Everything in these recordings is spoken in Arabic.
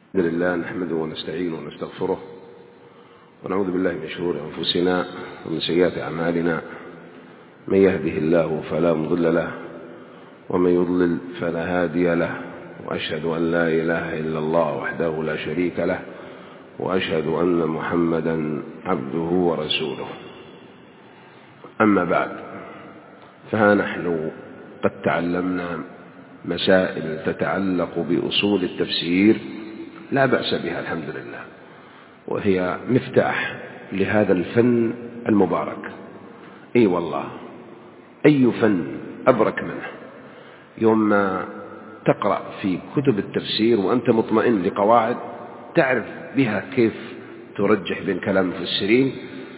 الحمد لله نحمده ونستعينه ونستغفره ونعوذ بالله من شرور أنفسنا ومن سيئات أعمالنا. من يهده الله فلا مضل له ومن يضلل فلا هادي له، وأشهد أن لا إله إلا الله وحده لا شريك له، وأشهد أن محمدا عبده ورسوله. أما بعد، فها نحن قد تعلمنا مسائل تتعلق بأصول التفسير لا بأس بها الحمد لله، وهي مفتاح لهذا الفن المبارك. أي والله، أي فن أبرك منه يوم ما تقرأ في كتب التفسير وأنت مطمئن لقواعد تعرف بها كيف ترجح بين كلام المفسرين،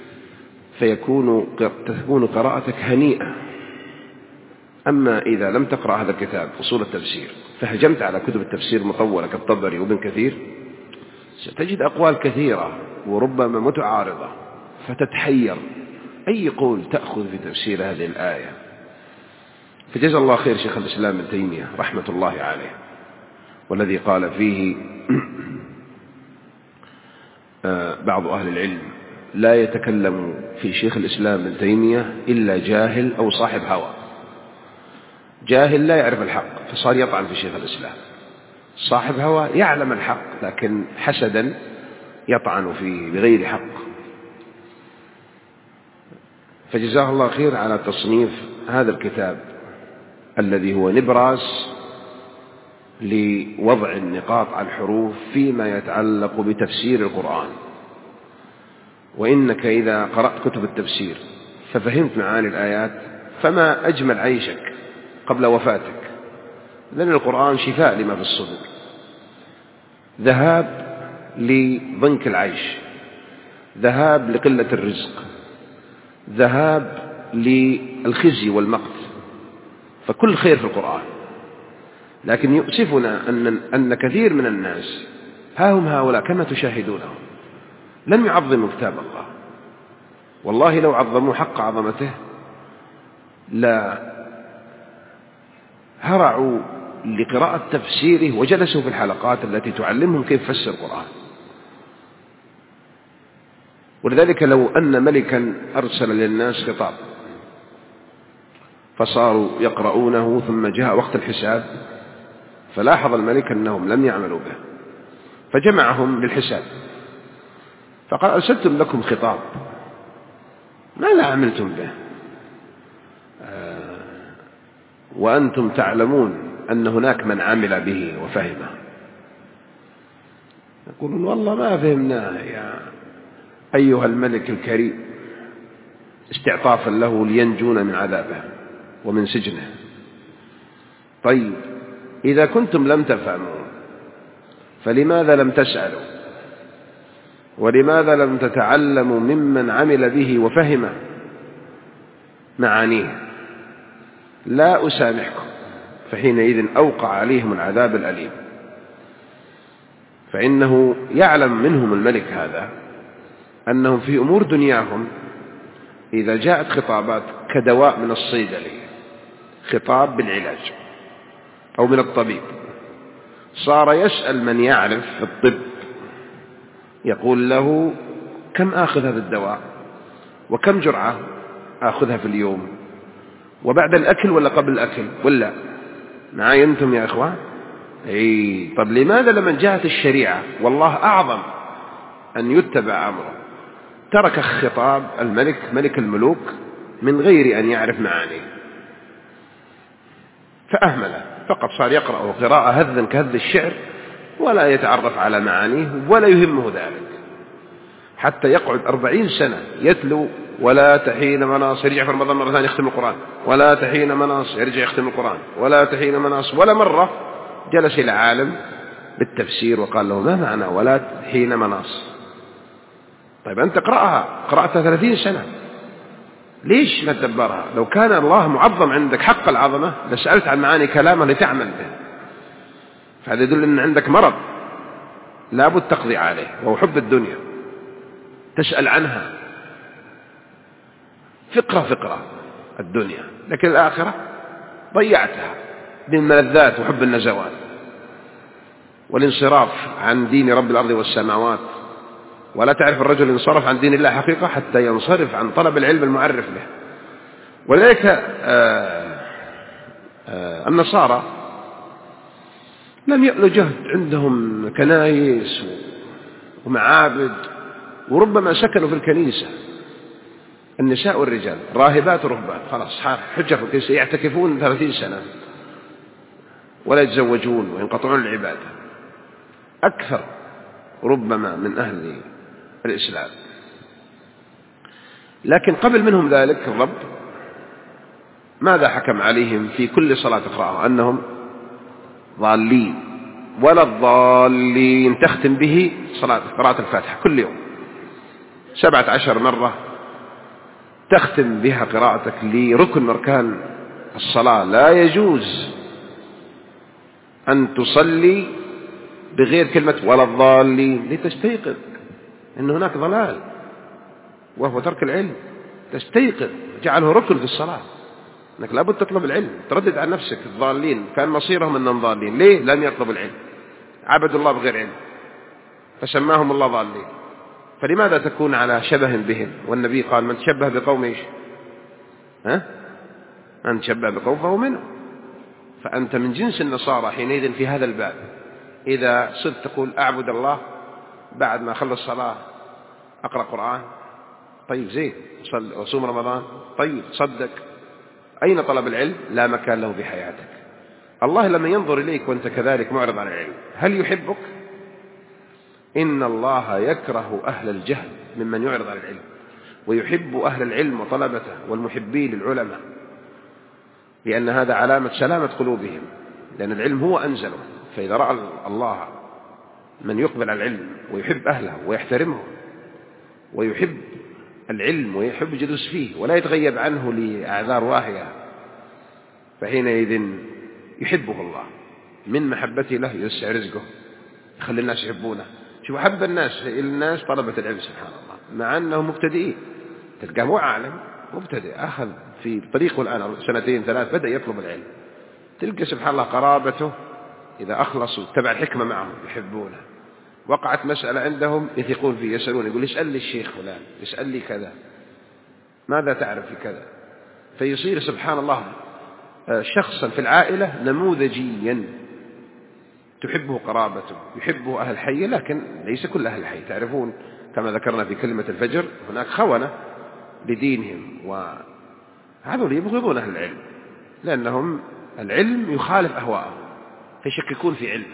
تكون قراءتك هنيئة. أما إذا لم تقرأ هذا الكتاب أصول التفسير فهجمت على كتب التفسير مطولة كالطبري وابن كثير، ستجد أقوال كثيرة وربما متعارضة، فتتحير أي قول تأخذ في تفسير هذه الآية. فجزا الله خير شيخ الإسلام ابن تيمية رحمة الله عليه، والذي قال فيه بعض أهل العلم: لا يتكلم في شيخ الإسلام ابن تيمية إلا جاهل أو صاحب هوى. جاهل لا يعرف الحق فصار يطعن في شيخ الإسلام، صاحب هوى يعلم الحق لكن حسدا يطعن فيه بغير حق. فجزاه الله خير على تصنيف هذا الكتاب الذي هو نبراس لوضع النقاط على الحروف فيما يتعلق بتفسير القرآن. وإنك إذا قرأت كتب التفسير ففهمت معاني الآيات فما أجمل عيشك قبل وفاتك، لأن القرآن شفاء لما في الصدور، ذهاب لضنك العيش، ذهاب لقلة الرزق، ذهاب للخزي والمقت، فكل خير في القرآن. لكن يؤسفنا أن كثير من الناس هم هؤلاء كما تشاهدونهم لم يعظموا كتاب الله. والله لو عظموا حق عظمته لا هرعوا لقراءة تفسيره وجلسوا في الحلقات التي تعلمهم كيف فسر القرآن. ولذلك لو أن ملكا أرسل للناس خطاب فصاروا يقرؤونه ثم جاء وقت الحساب فلاحظ الملك أنهم لم يعملوا به فجمعهم للحساب فقال: أرسلتم لكم خطاب ماذا عملتم به وأنتم تعلمون أن هناك من عمل به وفهمه؟ يقولون: والله ما فهمناه يا أيها الملك الكريم، استعطافا له لينجون من عذابه ومن سجنه. طيب، إذا كنتم لم تفهموا فلماذا لم تسألوا؟ ولماذا لم تتعلموا ممن عمل به وفهمه معانيه؟ لا أسامحكم. فحينئذ أوقع عليهم العذاب الأليم. فإنه يعلم منهم الملك هذا أنهم في أمور دنياهم إذا جاءت خطابات كدواء من الصيدلي، خطاب بالعلاج أو من الطبيب، صار يسأل من يعرف في الطب يقول له: كم آخذ هذا الدواء؟ وكم جرعة آخذها في اليوم؟ وبعد الأكل ولا قبل الأكل؟ ولا معاي أنتم يا إخوان؟ طب لماذا لما جاءت الشريعة والله أعظم أن يتبع أمره ترك خطاب الملك ملك الملوك من غير أن يعرف معانيه فأهمله، فقط صار يقرأ قراءة هذا كهذ الشعر ولا يتعرف على معانيه ولا يهمه ذلك، حتى يقعد 40 سنة يتلو: ولا تحين مناص، يرجع في رمضان مرة ثانية يختم القرآن، ولا تحين مناص، يرجع يختم القرآن، ولا تحين مناص. ولا مرة جلس إلى عالم بالتفسير وقال له: ما معنى ولا تحين مناص؟ طيب أنت قرأتها 30 سنة، ليش ما تدبرها؟ لو كان الله معظم عندك حق العظمة لسألت عن معاني كلامه لتعمل به. فهذا يدل أن عندك مرض لابد تقضي عليه، وهو حب الدنيا، تسأل عنها فقرة الدنيا، لكن الآخرة ضيعتها بالملذات وحب النزوات. والانصراف عن دين رب الأرض والسماوات. ولا تعرف الرجل انصرف عن دين الله حقيقة حتى ينصرف عن طلب العلم المعرف به. ولذلك النصارى لم يألوا جهد، عندهم كنائس ومعابد، وربما سكنوا في الكنيسة النساء والرجال، راهبات ورهبان، خلاص حجة في الكنيسة، يعتكفون 30 سنة ولا يتزوجون وينقطعون العبادة، أكثر ربما من أهل الإسلام. لكن قبل منهم ذلك الرب ماذا حكم عليهم في كل صلاة تقرأها؟ أنهم ضالين، ولا الضالين تختم به صلاة قراءة الفاتحة كل يوم 17 مرة تختم بها قراءتك لركن من أركان الصلاة. لا يجوز أن تصلي بغير كلمة ولا الضالين لتستيقظ أن هناك ضلال وهو ترك العلم. تستيقظ، جعله ركن في الصلاة، أنك لابد تطلب العلم، تردد عن نفسك. الضالين كان مصيرهم أنهم ضالين، ليه؟ لم يطلبوا العلم، عبدوا الله بغير علم فسماهم الله ضالين. فلماذا تكون على شبه بهم؟ والنبي قال من تشبه بقوم إيش؟ من تشبه بقوم فهو منه. فأنت من جنس النصارى حينئذ في هذا الباب. إذا صرت تقول أعبد الله بعد ما أخلص الصلاة أقرأ قرآن، طيب زين، وصوم رمضان، طيب صدق، أين طلب العلم؟ لا مكان له بحياتك. الله لما ينظر إليك وأنت كذلك معرض عن العلم هل يحبك؟ إن الله يكره أهل الجهل ممن يعرض عن العلم، ويحب أهل العلم وطلبته والمحبين للعلماء، لأن هذا علامة سلامة قلوبهم، لأن العلم هو أنزله. فإذا رأى الله من يقبل على العلم ويحب أهله ويحترمه ويحب العلم ويحب الجلوس فيه ولا يتغيب عنه لأعذار واهية، فحينئذ يحبه الله. من محبته له يوسع رزقه، يخلي الناس يحبونه. شوف أحب الناس طلبة العلم سبحان الله، مع أنهم مبتدئين. تلقاه مو عالم، مبتدئ، أخذ في طريقه الآن 2 3 بدأ يطلب العلم. تلقى سبحان الله قرابته إذا أخلصوا تبع الحكمة معهم يحبونه. وقعت مسألة عندهم يثقون فيه، يسألون، يقول اسأل لي الشيخ فلان، اسأل لي كذا، ماذا تعرف في كذا؟ فيصير سبحان الله شخصا في العائلة نموذجيا تحبه قرابته، يحبه أهل الحي، لكن ليس كل أهل الحي. تعرفون كما ذكرنا في كلمة الفجر هناك خونة بدينهم، وهذول يبغضون أهل العلم لأنهم العلم يخالف أهواءهم فيشككون في علمه.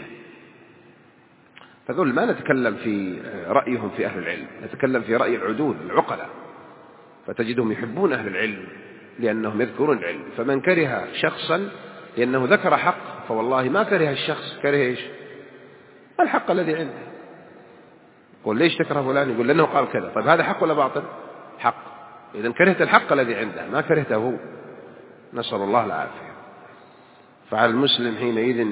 فذول ما نتكلم في رأيهم في أهل العلم، نتكلم في رأي العدول العقلاء. فتجدهم يحبون أهل العلم لأنهم يذكرون العلم. فمن كره شخصا لأنه ذكر حق فوالله ما كره الشخص، كره إيش؟ الحق الذي عنده. يقول ليش تكره فلان؟ يقول لأنه قال كذا. طيب هذا حق ولا باطل؟ حق. إذن كرهت الحق الذي عنده ما كرهته هو. نسأل الله العافية. فعلى المسلم حينئذ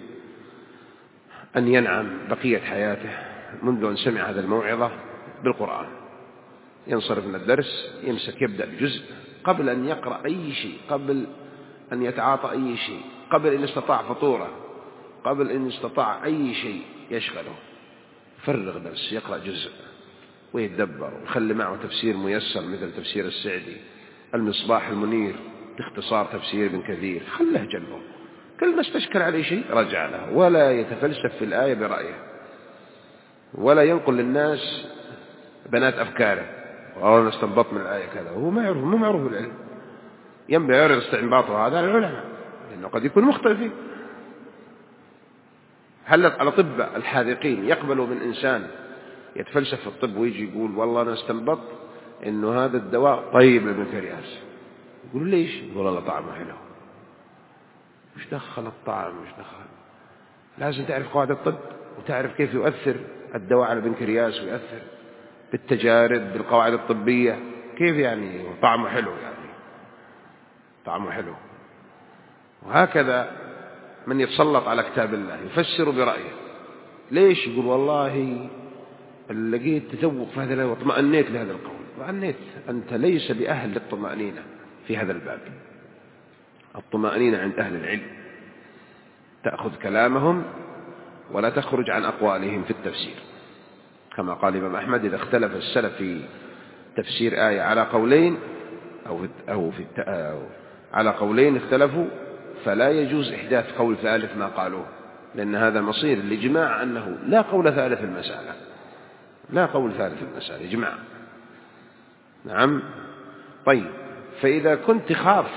أن ينعم بقية حياته منذ أن سمع هذا الموعظة بالقرآن، ينصرف من الدرس يمسك يبدأ بجزء قبل أن يقرأ أي شيء، قبل أن يتعاطى أي شيء، قبل أن يستطاع فطورة، قبل أن يستطاع أي شيء يشغله، فرغ درس يقرأ جزء ويتدبر، ويخلي معه تفسير ميسر مثل تفسير السعدي، المصباح المنير باختصار تفسير ابن كثير، خله جنبه. كل ما استشكل عليه شيء رجع له، ولا يتفلسف في الآية برأيه، ولا ينقل للناس بنات أفكاره أو نستنبط من الآية كذا، وهو ما يعرف، مو معروف العلم. ينبغي يعرض استنباطه هذا على العلماء لأنه قد يكون مخطئ فيه. هل الأطباء الحاذقين يقبلوا من إنسان يتفلسف في الطب ويجي يقول والله أنا استنبط إنه هذا الدواء طيب للبنكرياس؟ يقولوا ليش؟ يقول الله طعمه حلو. مش دخل الطعم، مش دخل. لازم تعرف قواعد الطب وتعرف كيف يؤثر الدواء على البنكرياس، ويؤثر بالتجارب بالقواعد الطبية. كيف يعني طعمه حلو؟ يعني طعمه حلو. وهكذا من يتسلط على كتاب الله يفسر برأيه. ليش؟ يقول والله لقيت تذوق في هذا الآية واطمأنيت لهذا القول. طمأنيت، أنت ليس بأهل للطمأنينة في هذا الباب. الطمأنينة عند أهل العلم، تأخذ كلامهم ولا تخرج عن أقوالهم في التفسير، كما قال الإمام أحمد: إذا اختلف السلف في تفسير آية على قولين على قولين اختلفوا، فلا يجوز إحداث قول ثالث ما قالوه، لأن هذا مصير الإجماع أنه لا قول ثالث في المسألة، لا قول ثالث في المسألة، إجماع. نعم. طيب، فإذا كنت خاف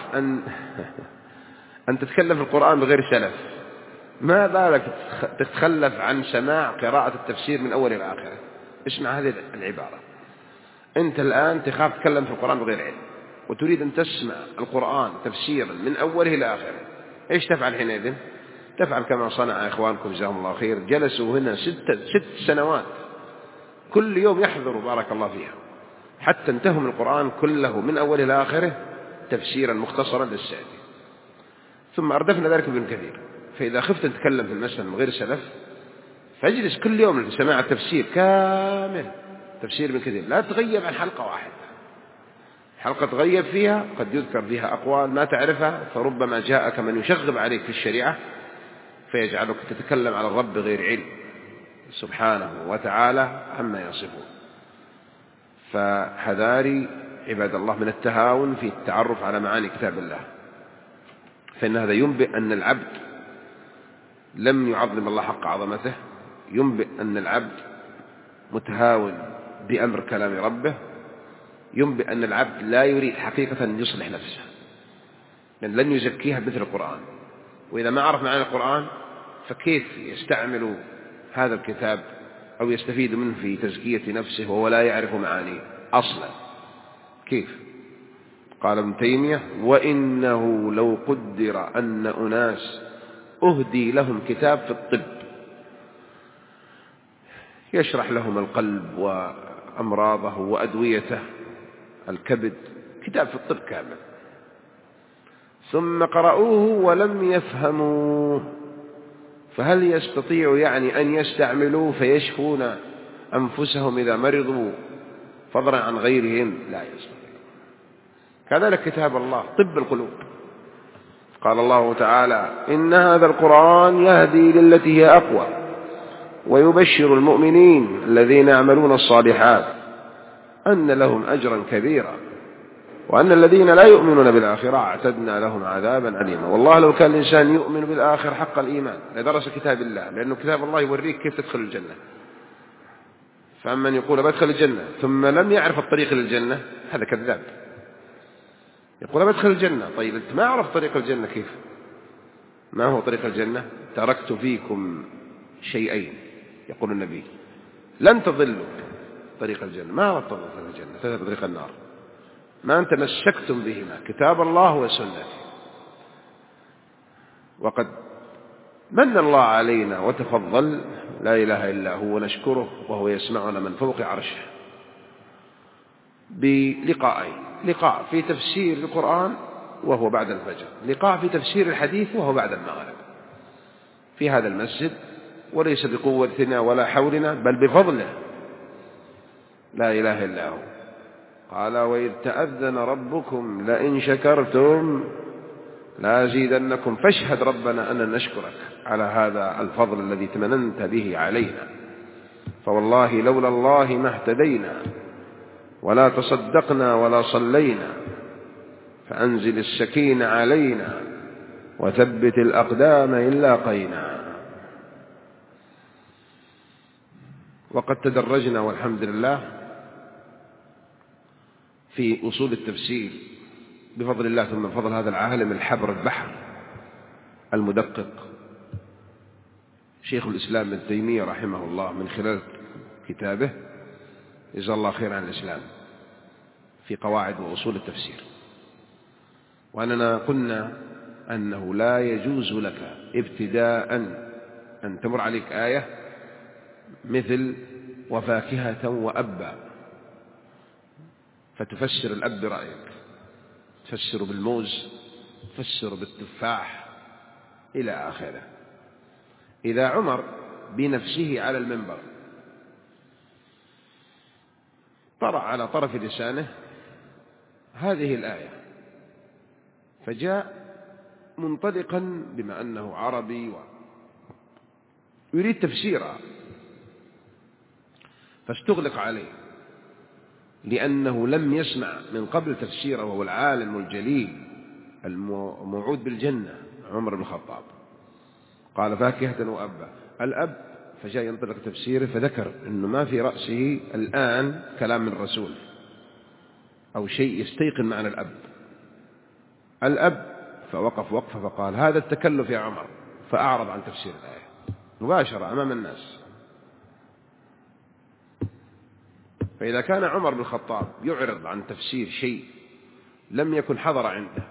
أن تتكلم في القرآن بغير سلف، ما بالك تتخلف عن سماع قراءة التفسير من أول إلى آخره؟ اسمع هذه العبارة: أنت الآن تخاف تتكلم في القرآن بغير علم، وتريد أن تسمع القرآن تفسيرا من أوله إلى آخره، إيش تفعل حينئذ؟ تفعل كما صنع إخوانكم جزاهم الله خير، جلسوا هنا 6 سنوات كل يوم يحضروا بارك الله فيها، حتى انتهوا من القرآن كله من أوله إلى آخره تفسيرا مختصرا للسعدي، ثم أردفنا ذلك ابن كثير. فإذا خفت أن تتكلم في المسألة من غير سلف، فاجلس كل يوم لسماع التفسير كامل، تفسير ابن كثير، لا تغيب عن حلقة واحدة. حلقة تغيب فيها قد يذكر فيها أقوال ما تعرفها، فربما جاءك من يشغب عليك في الشريعة فيجعلك تتكلم على الرب بغير علم سبحانه وتعالى عما يصفون. فحذاري عباد الله من التهاون في التعرف على معاني كتاب الله، فإن هذا ينبئ أن العبد لم يعظم الله حق عظمته، ينبئ أن العبد متهاون بأمر كلام ربه، ينبئ أن العبد لا يريد حقيقة أن يصلح نفسه، لأن لن يزكيها مثل القرآن. وإذا ما عرف معاني القرآن فكيف يستعمل هذا الكتاب أو يستفيد منه في تزكية نفسه وهو لا يعرف معانيه أصلا؟ كيف؟ قال ابن تيمية: وإنه لو قدر أن أناس أهدي لهم كتاب في الطب يشرح لهم القلب وأمراضه وأدويته، الكبد، كتاب في الطب كامل، ثم قرأوه ولم يفهموه، فهل يستطيع يعني أن يستعملوه فيشفون أنفسهم إذا مرضوا فضلا عن غيرهم؟ لا يستطيع. كذلك كتاب الله طب القلوب، قال الله تعالى: إن هذا القرآن يهدي للتي هي أقوى ويبشر المؤمنين الذين يعملون الصالحات أن لهم أجرا كبيرا وأن الذين لا يؤمنون بالآخرة اعتدنا لهم عذابا أليما. والله لو كان الإنسان يؤمن بالآخرة حق الإيمان لدرس كتاب الله، لأنه كتاب الله يوريك كيف تدخل الجنة. فمن يقول بدخل الجنة ثم لم يعرف الطريق للجنة هذا كذاب. يقول بدخل الجنة، طيب أنت ما عرف طريق الجنة كيف؟ ما هو طريق الجنة؟ تركت فيكم شيئين يقول النبي لن تضلوا طريق الجنة، ما هو طريق الجنة؟ تذهب طريق النار، ما أنت مسكتم بهما كتاب الله وسنته. وقد من الله علينا وتفضل، لا إله إلا هو، ونشكره وهو يسمعنا من فوق عرشه بلقاءين: لقاء في تفسير القرآن وهو بعد الفجر، لقاء في تفسير الحديث وهو بعد المغرب في هذا المسجد، وليس بقوتنا ولا حولنا بل بفضله، لا إله إلا هو. قال: وإذ تأذن ربكم لئن شكرتم لازيدنكم، فاشهد ربنا أن نشكرك على هذا الفضل الذي تمننت به علينا، فوالله لولا الله ما اهتدينا ولا تصدقنا ولا صلينا، فأنزل السكينة علينا وثبت الأقدام إن لاقينا. وقد تدرجنا والحمد لله في أصول التفسير بفضل الله، ثم بفضل هذا العالم الحبر البحر المدقق شيخ الإسلام ابن تيمية رحمه الله، من خلال كتابه جزاه الله خير عن الإسلام في قواعد وأصول التفسير. وأننا قلنا أنه لا يجوز لك ابتداء أن تمر عليك آية مثل وفاكهة وأبا فتفسر الأب برأيك، تفسر بالموز، تفسر بالتفاح إلى آخره. إذا عمر بنفسه على المنبر طرأ على طرف لسانه هذه الآية، فجاء منطلقا بما أنه عربي يريد تفسيرها فاستغلق عليه، لأنه لم يسمع من قبل تفسيره، وهو العالم الجليل الموعود بالجنة عمر بن الخطاب. قال فاكهة وأبا، الأب، فجاء ينطلق تفسيره فذكر أنه ما في رأسه الآن كلام من الرسول أو شيء يستيقن معنى الأب، فوقف وقفة فقال هذا التكلف يا عمر، فأعرض عن تفسير الآية مباشرة أمام الناس. فإذا كان عمر بن الخطاب يعرض عن تفسير شيء لم يكن حضر عنده،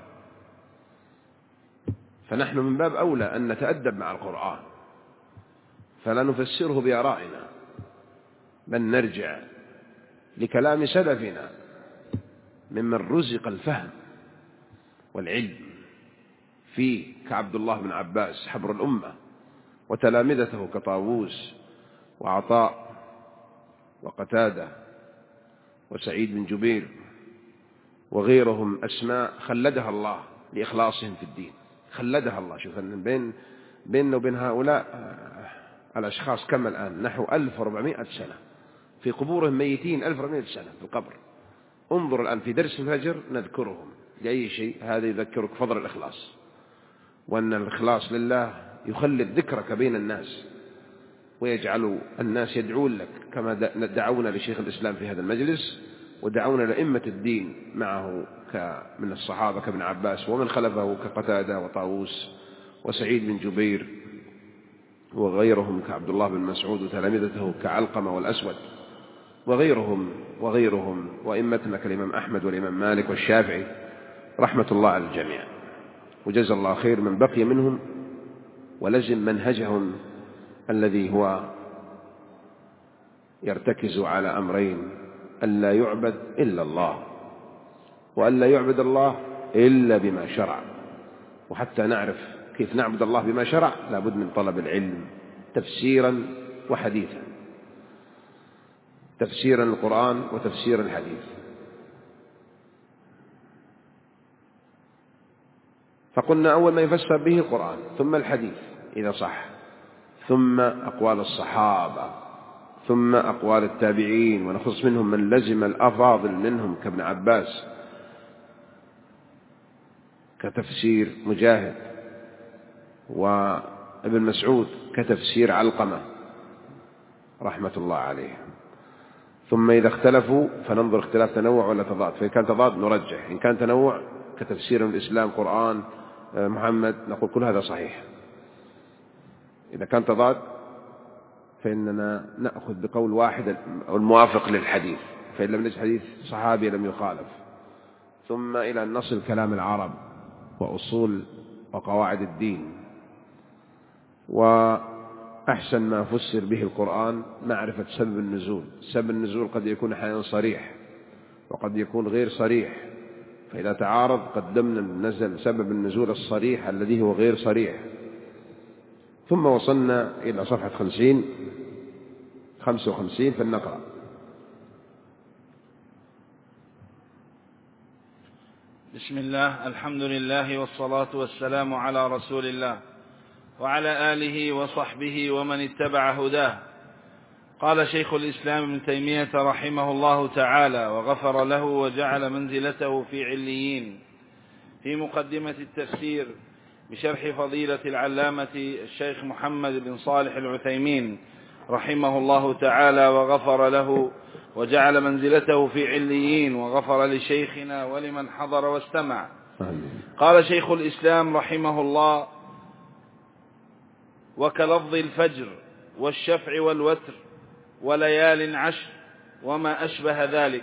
فنحن من باب أولى أن نتأدب مع القرآن، فلا نفسره بآرائنا، بل نرجع لكلام سلفنا ممن رزق الفهم والعلم فيه، كعبد الله بن عباس حبر الأمة، وتلامذته كطاووس وعطاء وقتادة وسعيد بن جبير وغيرهم، أسماء خلدها الله لإخلاصهم في الدين، خلدها الله. شوف أن بيننا وبين هؤلاء الأشخاص كم الآن؟ نحو 1400 سنة في قبورهم، ميتين 1400 سنة في القبر. انظر الآن في درس الفجر نذكرهم لأي شيء، هذا يذكرك فضل الإخلاص، وأن الإخلاص لله يخلد ذكرك بين الناس، ويجعل الناس يدعون لك كما دعونا لشيخ الإسلام في هذا المجلس، ودعونا لأئمة الدين معه من الصحابة كابن عباس، ومن خلفه كقتادة وطاووس وسعيد بن جبير وغيرهم كعبد الله بن مسعود، وتلامذته كعلقمة والأسود وغيرهم وإمتنا كالإمام أحمد والإمام مالك والشافعي، رحمة الله على الجميع. وجزا الله خير من بقي منهم ولزم منهجهم الذي هو يرتكز على أمرين: ألا يعبد إلا الله، وألا يعبد الله إلا بما شرع. وحتى نعرف كيف نعبد الله بما شرع لابد من طلب العلم تفسيرا وحديثا، تفسيرا القرآن وتفسير الحديث. فقلنا أول ما يفسر به القرآن، ثم الحديث إذا صح، ثم أقوال الصحابة، ثم أقوال التابعين، ونخص منهم من لزم الأفاضل منهم كابن عباس كتفسير مجاهد، وابن مسعود كتفسير علقمة رحمة الله عليه. ثم إذا اختلفوا فننظر اختلاف تنوع ولا تضاد، فإن كان تضاد نرجح، إن كان تنوع كتفسير الإسلام قرآن محمد نقول كل هذا صحيح. إذا كان تضاد فإننا نأخذ بقول واحد الموافق للحديث، فإن لم نجد حديث صحابي لم يخالف. ثم إلى أن نصل كلام العرب وأصول وقواعد الدين. وأحسن ما فسر به القرآن معرفة سبب النزول. سبب النزول قد يكون أحيانا صريح وقد يكون غير صريح، فإذا تعارض قدمنا نزل سبب النزول الصريح الذي هو غير صريح. ثم وصلنا إلى صفحة 55 فلنقرأ. بسم الله، الحمد لله والصلاة والسلام على رسول الله وعلى آله وصحبه ومن اتبع هداه. قال شيخ الإسلام ابن تيمية رحمه الله تعالى وغفر له وجعل منزلته في عليين، في مقدمة التفسير بشرح فضيلة العلامة الشيخ محمد بن صالح العثيمين رحمه الله تعالى وغفر له وجعل منزلته في عليين، وغفر لشيخنا ولمن حضر واستمع. قال شيخ الإسلام رحمه الله: وكلفظ الفجر والشفع والوتر وليال عشر وما أشبه ذلك.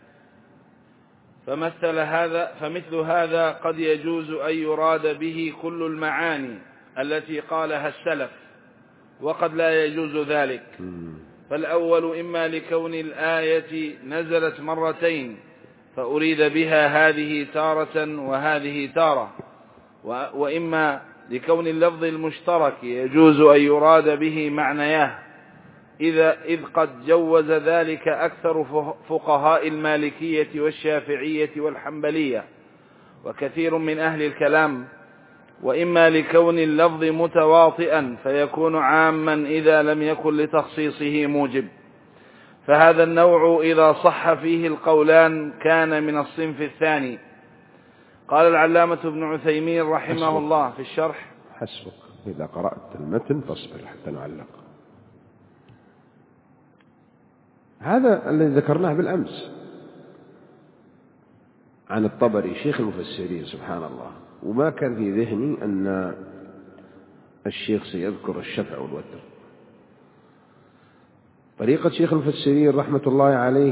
فمثل هذا قد يجوز أن يراد به كل المعاني التي قالها السلف، وقد لا يجوز ذلك. فالأول إما لكون الآية نزلت مرتين فأريد بها هذه تارة وهذه تارة، وإما لكون اللفظ المشترك يجوز أن يراد به معنياه، إذ قد جوز ذلك أكثر فقهاء المالكية والشافعية والحنبلية وكثير من أهل الكلام، وإما لكون اللفظ متواطئا فيكون عاما إذا لم يكن لتخصيصه موجب، فهذا النوع إذا صح فيه القولان كان من الصنف الثاني. قال العلامة ابن عثيمين رحمه الله في الشرح: حسبك إذا قرأت المتن فاصبر حتى نعلق. هذا الذي ذكرناه بالأمس عن الطبري شيخ المفسرين سبحان الله، وما كان في ذهني أن الشيخ سيذكر الشفع والوتر. طريقة شيخ المفسرين رحمة الله عليه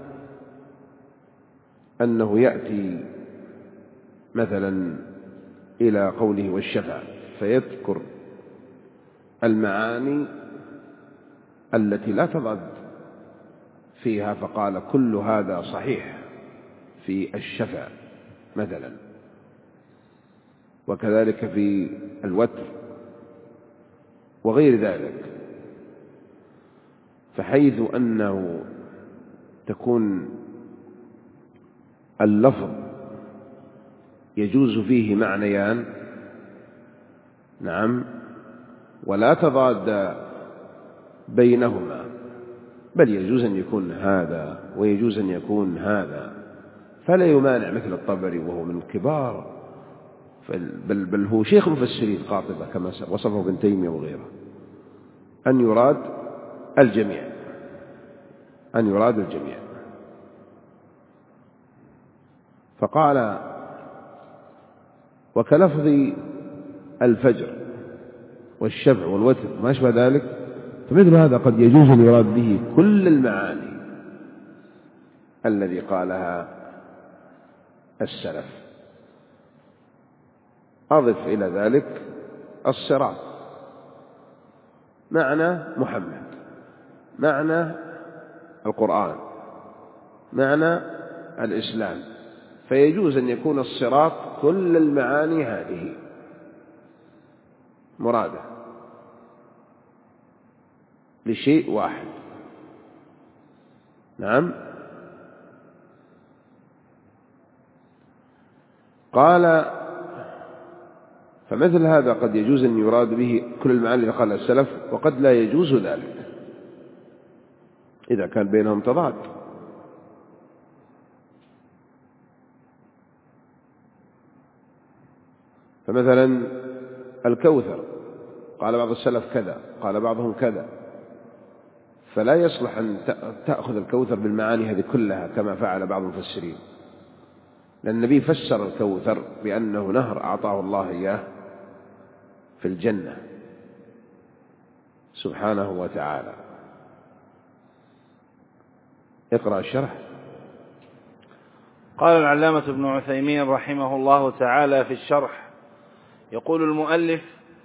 أنه يأتي مثلا إلى قوله والشفع فيذكر المعاني التي لا تضاد فيها، فقال كل هذا صحيح في الشفع مثلا، وكذلك في الوتر وغير ذلك، فحيث أنه تكون اللفظ يجوز فيه معنيان، نعم، ولا تضاد بينهما، بل يجوز أن يكون هذا ويجوز أن يكون هذا، فلا يمانع مثل الطبري وهو من الكبار، بل هو شيخ مفسرين قاطبة كما وصفه ابن تيمية وغيره، أن يراد الجميع، أن يراد الجميع. فقال: وكلفظ الفجر والشفع والوتر ما أشبه ذلك، فمثل هذا قد يجوز أن يراد به كل المعاني الذي قالها السلف. أضف إلى ذلك الصراط، معنى محمد، معنى القرآن، معنى الإسلام، فيجوز أن يكون الصراط كل المعاني هذه مرادة لشيء واحد. نعم. قال: فمثل هذا قد يجوز أن يراد به كل المعاني اللي قالها السلف، وقد لا يجوز ذلك إذا كان بينهم تضاد. فمثلا الكوثر قال بعض السلف كذا، قال بعضهم كذا، فلا يصلح أن تأخذ الكوثر بالمعاني هذه كلها كما فعل بعض المفسرين، لأن النبي فسر الكوثر بأنه نهر أعطاه الله إياه في الجنة سبحانه وتعالى. اقرأ الشرح. قال العلامة ابن عثيمين رحمه الله تعالى في الشرح: يقول المؤلف: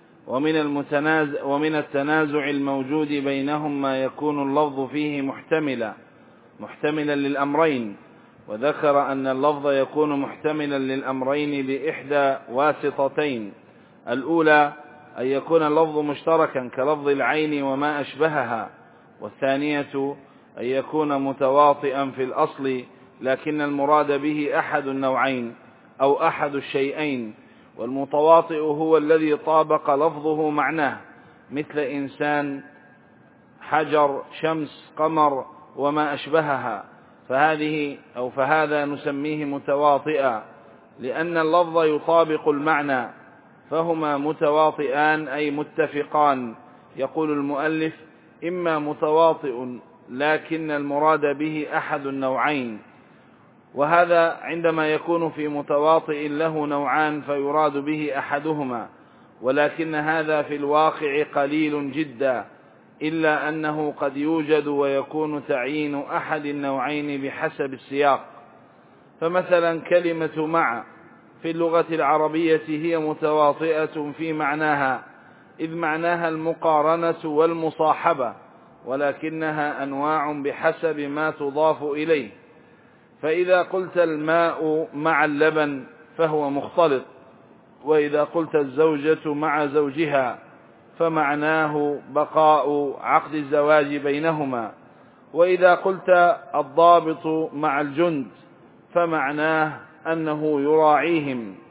ومن التنازع الموجود بينهم ما يكون اللفظ فيه محتملا للأمرين، وذكر أن اللفظ يكون محتملا للأمرين بإحدى واسطتين: الأولى أن يكون اللفظ مشتركا كلفظ العين وما أشبهها، والثانية أن يكون متواطئا في الأصل لكن المراد به أحد النوعين أو أحد الشيئين، والمتواطئ هو الذي طابق لفظه معناه، مثل إنسان، حجر، شمس، قمر وما أشبهها، فهذا نسميه متواطئا، لأن اللفظ يطابق المعنى، فهما متواطئان أي متفقان. يقول المؤلف: إما متواطئ لكن المراد به أحد النوعين، وهذا عندما يكون في متواطئ له نوعان فيراد به أحدهما، ولكن هذا في الواقع قليل جدا، إلا أنه قد يوجد ويكون تعيين أحد النوعين بحسب السياق. فمثلا كلمة مع في اللغة العربية هي متواطئة في معناها، إذ معناها المقارنة والمصاحبة، ولكنها أنواع بحسب ما تضاف إليه. فإذا قلت الماء مع اللبن فهو مختلط، وإذا قلت الزوجة مع زوجها فمعناه بقاء عقد الزواج بينهما، وإذا قلت الضابط مع الجند فمعناه أنه يراعيهم،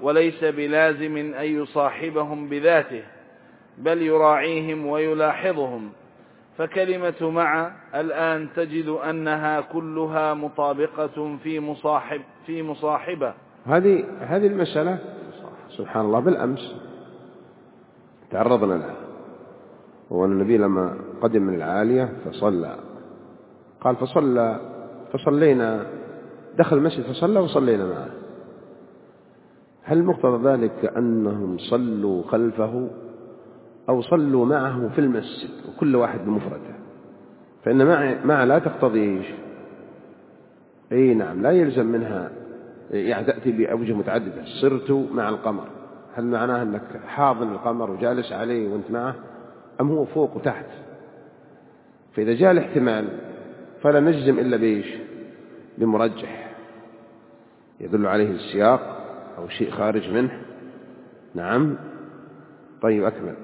وليس بلازم أن يصاحبهم بذاته، بل يراعيهم ويلاحظهم. فكلمة مع الآن تجد أنها كلها مطابقة في مصاحبة. هذه المسألة سبحان الله بالأمس تعرضنا لها، وأن النبي لما قدم من العالية فصلى، قال فصلينا، دخل المسجد فصلى وصلينا معه. هل مقتضى ذلك أنهم صلوا خلفه أو صلوا معه في المسجد وكل واحد بمفرده؟ فإن مع لا تقتضي نعم، لا يلزم منها يعني تأتي بأوجه متعددة. صرت مع القمر، هل معناه أنك حاضن القمر وجالس عليه وانت معه، أم هو فوق وتحت؟ فإذا جاء الاحتمال فلا نجزم إلا بمرجح يدل عليه السياق أو شيء خارج منه. نعم. طيب أكمل.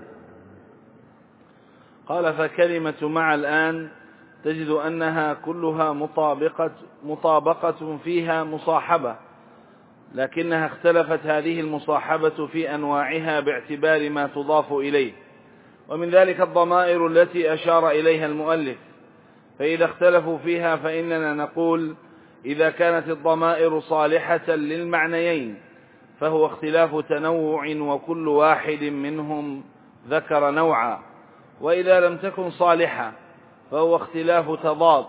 قال فكلمة مع الآن تجد أنها كلها مطابقة فيها مصاحبة، لكنها اختلفت هذه المصاحبة في أنواعها باعتبار ما تضاف إليه، ومن ذلك الضمائر التي أشار إليها المؤلف. فإذا اختلفوا فيها فإننا نقول إذا كانت الضمائر صالحة للمعنيين فهو اختلاف تنوع وكل واحد منهم ذكر نوعا، وإذا لم تكن صالحة فهو اختلاف تضاد.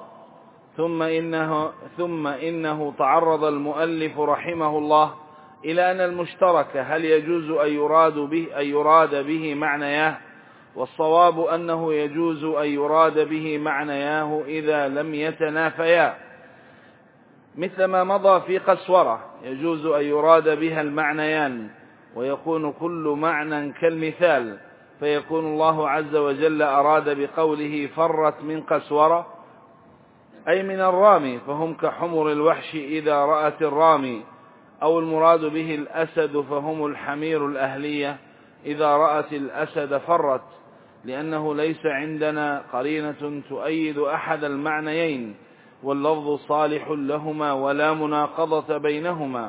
ثم إنه تعرض المؤلف رحمه الله إلى أن المشترك هل يجوز أن يراد به معنياه، والصواب أنه يجوز أن يراد به معنياه إذا لم يتنافيا، مثل ما مضى في قسورة يجوز أن يراد بها المعنيان ويكون كل معنى كالمثال، فيكون الله عز وجل أراد بقوله فرت من قسورة أي من الرامي، فهم كحمر الوحش إذا رأت الرامي، أو المراد به الأسد فهم الحمير الأهلية إذا رأت الأسد فرت، لأنه ليس عندنا قرينة تؤيد أحد المعنيين، واللفظ صالح لهما ولا مناقضة بينهما.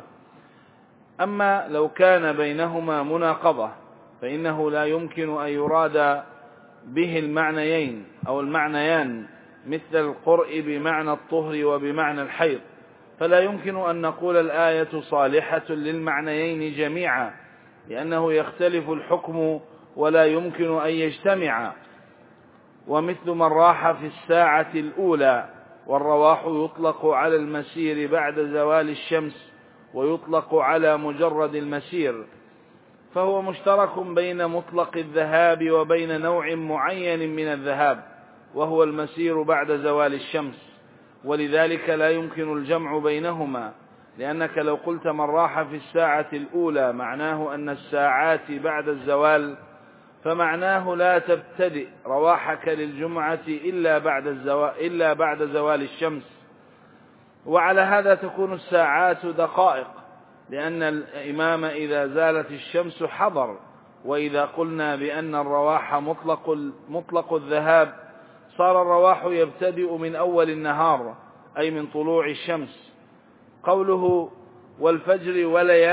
أما لو كان بينهما مناقضة فإنه لا يمكن أن يراد به المعنيين أو المعنيان، مثل القرء بمعنى الطهر وبمعنى الحيض، فلا يمكن أن نقول الآية صالحة للمعنيين جميعا، لأنه يختلف الحكم ولا يمكن أن يجتمع. ومثل من راح في الساعة الأولى، والرواح يطلق على المسير بعد زوال الشمس ويطلق على مجرد المسير، فهو مشترك بين مطلق الذهاب وبين نوع معين من الذهاب وهو المسير بعد زوال الشمس، ولذلك لا يمكن الجمع بينهما، لأنك لو قلت من راح في الساعة الأولى معناه أن الساعات بعد الزوال، فمعناه لا تبتدئ رواحك للجمعة إلا بعد زوال الشمس. وعلى هذا تكون الساعات دقائق، لأن الإمام إذا زالت الشمس حضر. وإذا قلنا بأن الرواح مطلق الذهاب صار الرواح يبتدئ من أول النهار أي من طلوع الشمس. قوله والفجر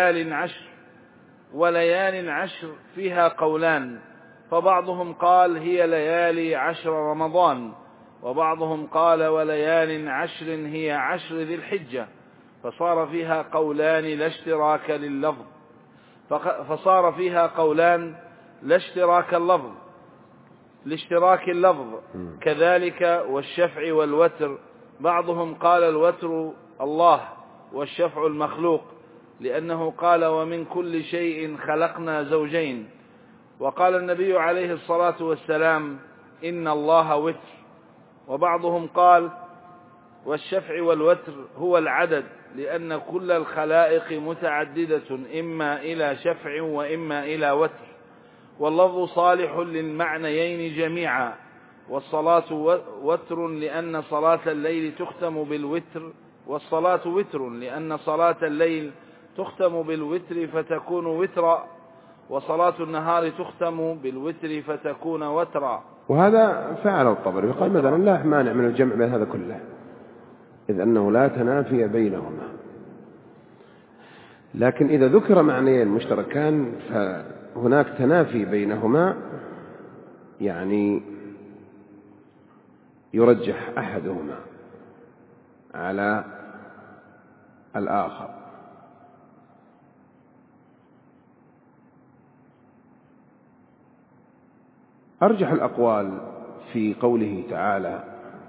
وليال عشر فيها قولان، فبعضهم قال هي ليالي 10 رمضان، وبعضهم قال وليال 10 هي 10 ذي الحجة، فصار فيها قولان لا اشتراك لللفظ، فصار فيها قولان لا اشتراك اللفظ لاشتراك اللفظ. كذلك والشفع والوتر، بعضهم قال الوتر الله والشفع المخلوق، لأنه قال ومن كل شيء خلقنا زوجين، وقال النبي عليه الصلاة والسلام إن الله وتر. وبعضهم قال والشفع والوتر هو العدد، لأن كل الخلائق متعددة إما إلى شفع وإما إلى وتر، واللفظ صالح للمعنيين جميعا. والصلاة وتر لأن صلاة الليل تختم بالوتر، والصلاة وتر لأن صلاة الليل تختم بالوتر فتكون وترا، وصلاة النهار تختم بالوتر فتكون وترا. وهذا فعله الطبري، قال مثلا لا مانع من الجمع بين هذا كله إذ أنه لا تنافي بينهما. لكن إذا ذكر معنيين مشتركان فهناك تنافي بينهما، يعني يرجح أحدهما على الآخر. أرجح الأقوال في قوله تعالى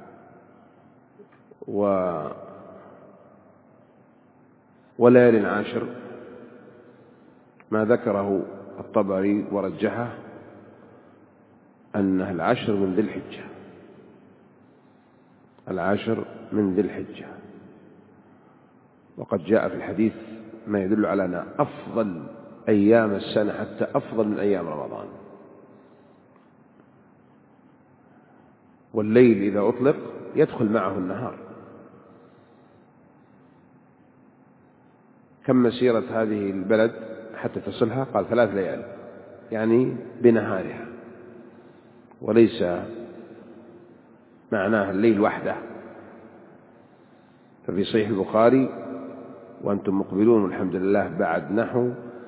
وليال عشر ما ذكره الطبري ورجحه أنه العشر من ذي الحجة، العشر من ذي الحجة، وقد جاء في الحديث ما يدل على أن أفضل أيام السنة حتى أفضل من أيام رمضان. والليل إذا أطلق يدخل معه النهار. كم مسيرة هذه البلد حتى تصلها؟ قال 3 ليال، يعني بنهارها، وليس معناها الليل وحده. ففي صحيح البخاري وأنتم مقبلون والحمد لله بعد نحو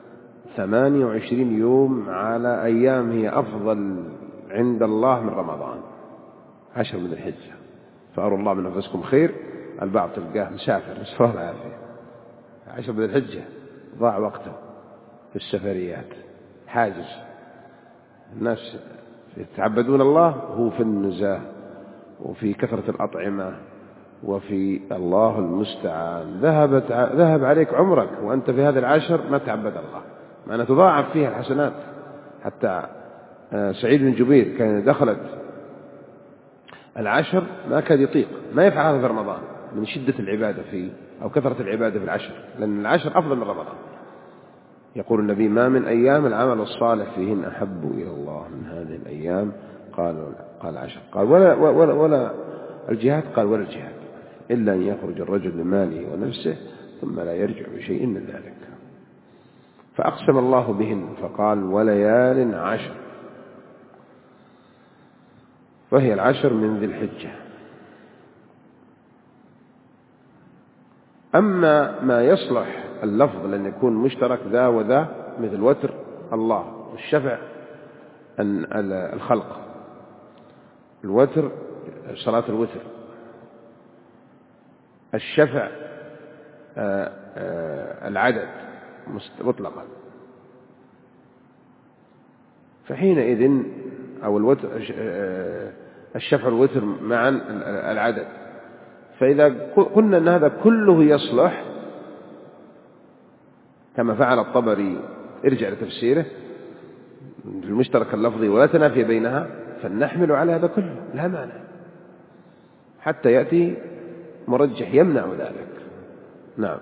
28 يوم على أيام هي أفضل عند الله من رمضان، 10 من الحجة. فأروا الله من أنفسكم خير. البعض تلقاه مسافر، نسأل الله العافية، 10 من الحجة ضاع وقته في السفريات، حاجز. الناس يتعبدون الله وهو في النزاة وفي كثرة الأطعمة وفي الله المستعان. ذهب عليك عمرك وأنت في هذه العشر ما تعبد الله، معنى تضاعف فيها الحسنات. حتى سعيد بن جبير كان دخلت العشر ما كاد يطيق، ما يفعل هذا في رمضان من شدة العبادة فيه أو كثرة العبادة في العشر، لأن العشر أفضل من رمضان. يقول النبي: ما من أيام العمل الصالح فيهن أحب إلى الله من هذه الأيام. قال 10. قال ولا الجهاد؟ قال ولا الجهاد إلا أن يخرج الرجل بماله ونفسه ثم لا يرجع بشيء من ذلك. فأقسم الله بهن فقال وليال عشر، وهي العشر من ذي الحجة. أما ما يصلح اللفظ لأن يكون مشترك ذا وذا، مثل وتر الله، والشفع الخلق، الوتر صلاة الوتر، الشفع العدد مطلقا. فحينئذ أو الوتر الشفع والوتر معا العدد. فإذا قلنا أن هذا كله يصلح كما فعل الطبري، ارجع لتفسيره في المشترك اللفظي ولا تنافي بينها، فنحمل على هذا كله لا مانع حتى يأتي مرجح يمنع ذلك. نعم.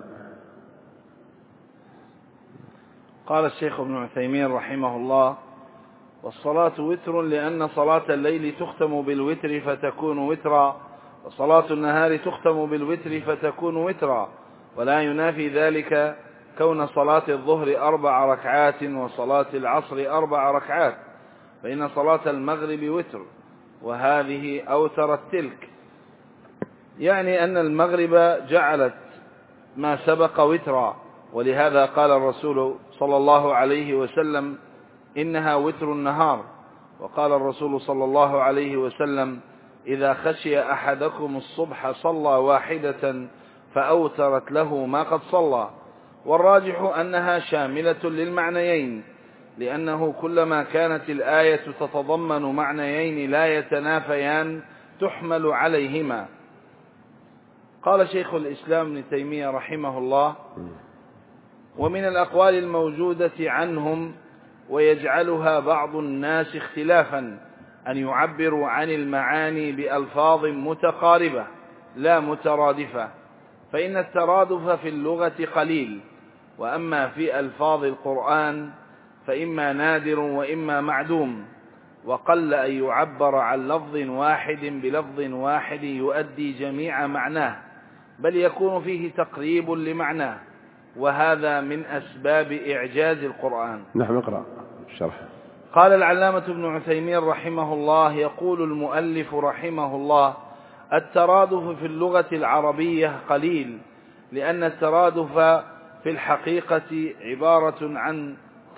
قال الشيخ ابن عثيمين رحمه الله: والصلاة وتر، لأن صلاة الليل تختم بالوتر فتكون وترا، وصلاة النهار تختم بالوتر فتكون وترا، ولا ينافي ذلك كون صلاة الظهر 4 ركعات وصلاة العصر 4 ركعات، فإن صلاة المغرب وتر وهذه أوترت تلك، يعني أن المغرب جعلت ما سبق وترا. ولهذا قال الرسول صلى الله عليه وسلم: إنها وتر النهار. وقال الرسول صلى الله عليه وسلم: إذا خشي أحدكم الصبح صلى واحدة فأوترت له ما قد صلى. والراجح أنها شاملة للمعنيين، لأنه كلما كانت الآية تتضمن معنيين لا يتنافيان تحمل عليهما. قال شيخ الإسلام ابن تيمية رحمه الله: ومن الأقوال الموجودة عنهم ويجعلها بعض الناس اختلافا أن يعبروا عن المعاني بألفاظ متقاربة لا مترادفة، فإن الترادف في اللغة قليل، وأما في ألفاظ القرآن فإما نادر وإما معدوم، وقل أن يعبر عن لفظ واحد بلفظ واحد يؤدي جميع معناه، بل يكون فيه تقريب لمعناه، وهذا من أسباب إعجاز القرآن. نحن نقرأ الشرح. قال العلامة ابن عثيمين رحمه الله: يقول المؤلف رحمه الله: الترادف في اللغة العربية قليل، لأن الترادف في الحقيقة عبارة عن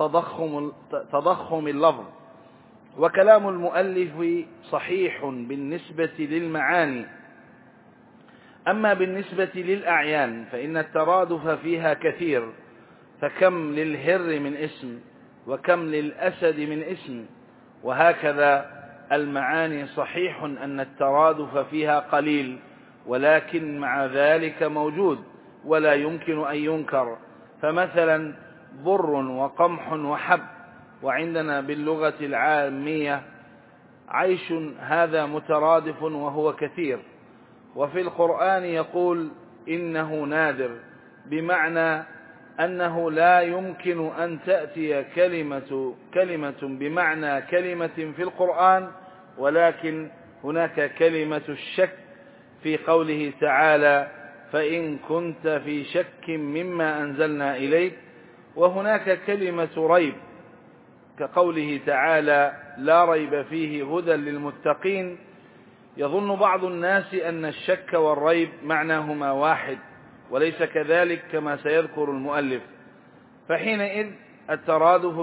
تضخم اللفظ، وكلام المؤلف صحيح بالنسبة للمعاني. أما بالنسبة للأعيان فإن الترادف فيها كثير، فكم للهر من اسم وكم للأسد من اسم، وهكذا المعاني صحيح أن الترادف فيها قليل، ولكن مع ذلك موجود ولا يمكن أن ينكر. فمثلا بر وقمح وحب، وعندنا باللغة العامية عيش، هذا مترادف وهو كثير. وفي القرآن يقول إنه نادر، بمعنى أنه لا يمكن أن تأتي كلمة بمعنى كلمة في القرآن، ولكن هناك كلمة الشك في قوله تعالى فإن كنت في شك مما أنزلنا إليك، وهناك كلمة ريب كقوله تعالى لا ريب فيه هدى للمتقين. يظن بعض الناس أن الشك والريب معناهما واحد، وليس كذلك كما سيذكر المؤلف. فحينئذ الترادف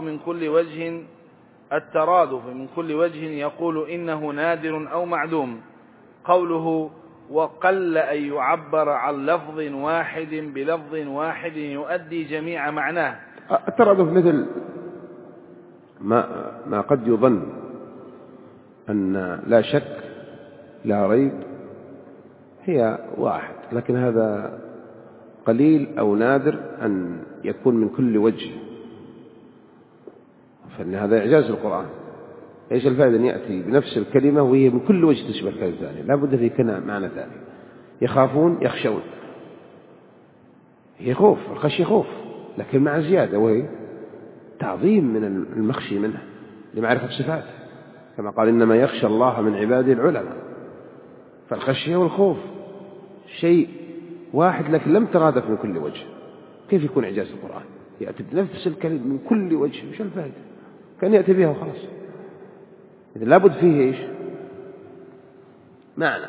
من كل وجه يقول إنه نادر أو معدوم. قوله وقل أن يعبر عن لفظ واحد بلفظ واحد يؤدي جميع معناه. الترادف مثل ما قد يظن أن لا شك لا ريب هي واحد، لكن هذا قليل أو نادر أن يكون من كل وجه، فإن هذا إعجاز القرآن. إيش الفائدة أن يأتي بنفس الكلمة وهي من كل وجه تشبه الكلمة الثانية؟ لا بد في كنا معنى ثاني. يخافون يخشون، هي خوف، الخشية خوف لكن مع زيادة، وهي تعظيم من المخشي منه لمعرفة صفاته، كما قال إنما يخشى الله من عباده العلماء. فالخشية والخوف شيء واحد لكن لم ترادف من كل وجه. كيف يكون إعجاز القرآن؟ يأتي بنفس الكلمة من كل وجه، وش الفائدة؟ كان يأتي بها وخلاص. إذن لابد فيه إيش؟ معنى،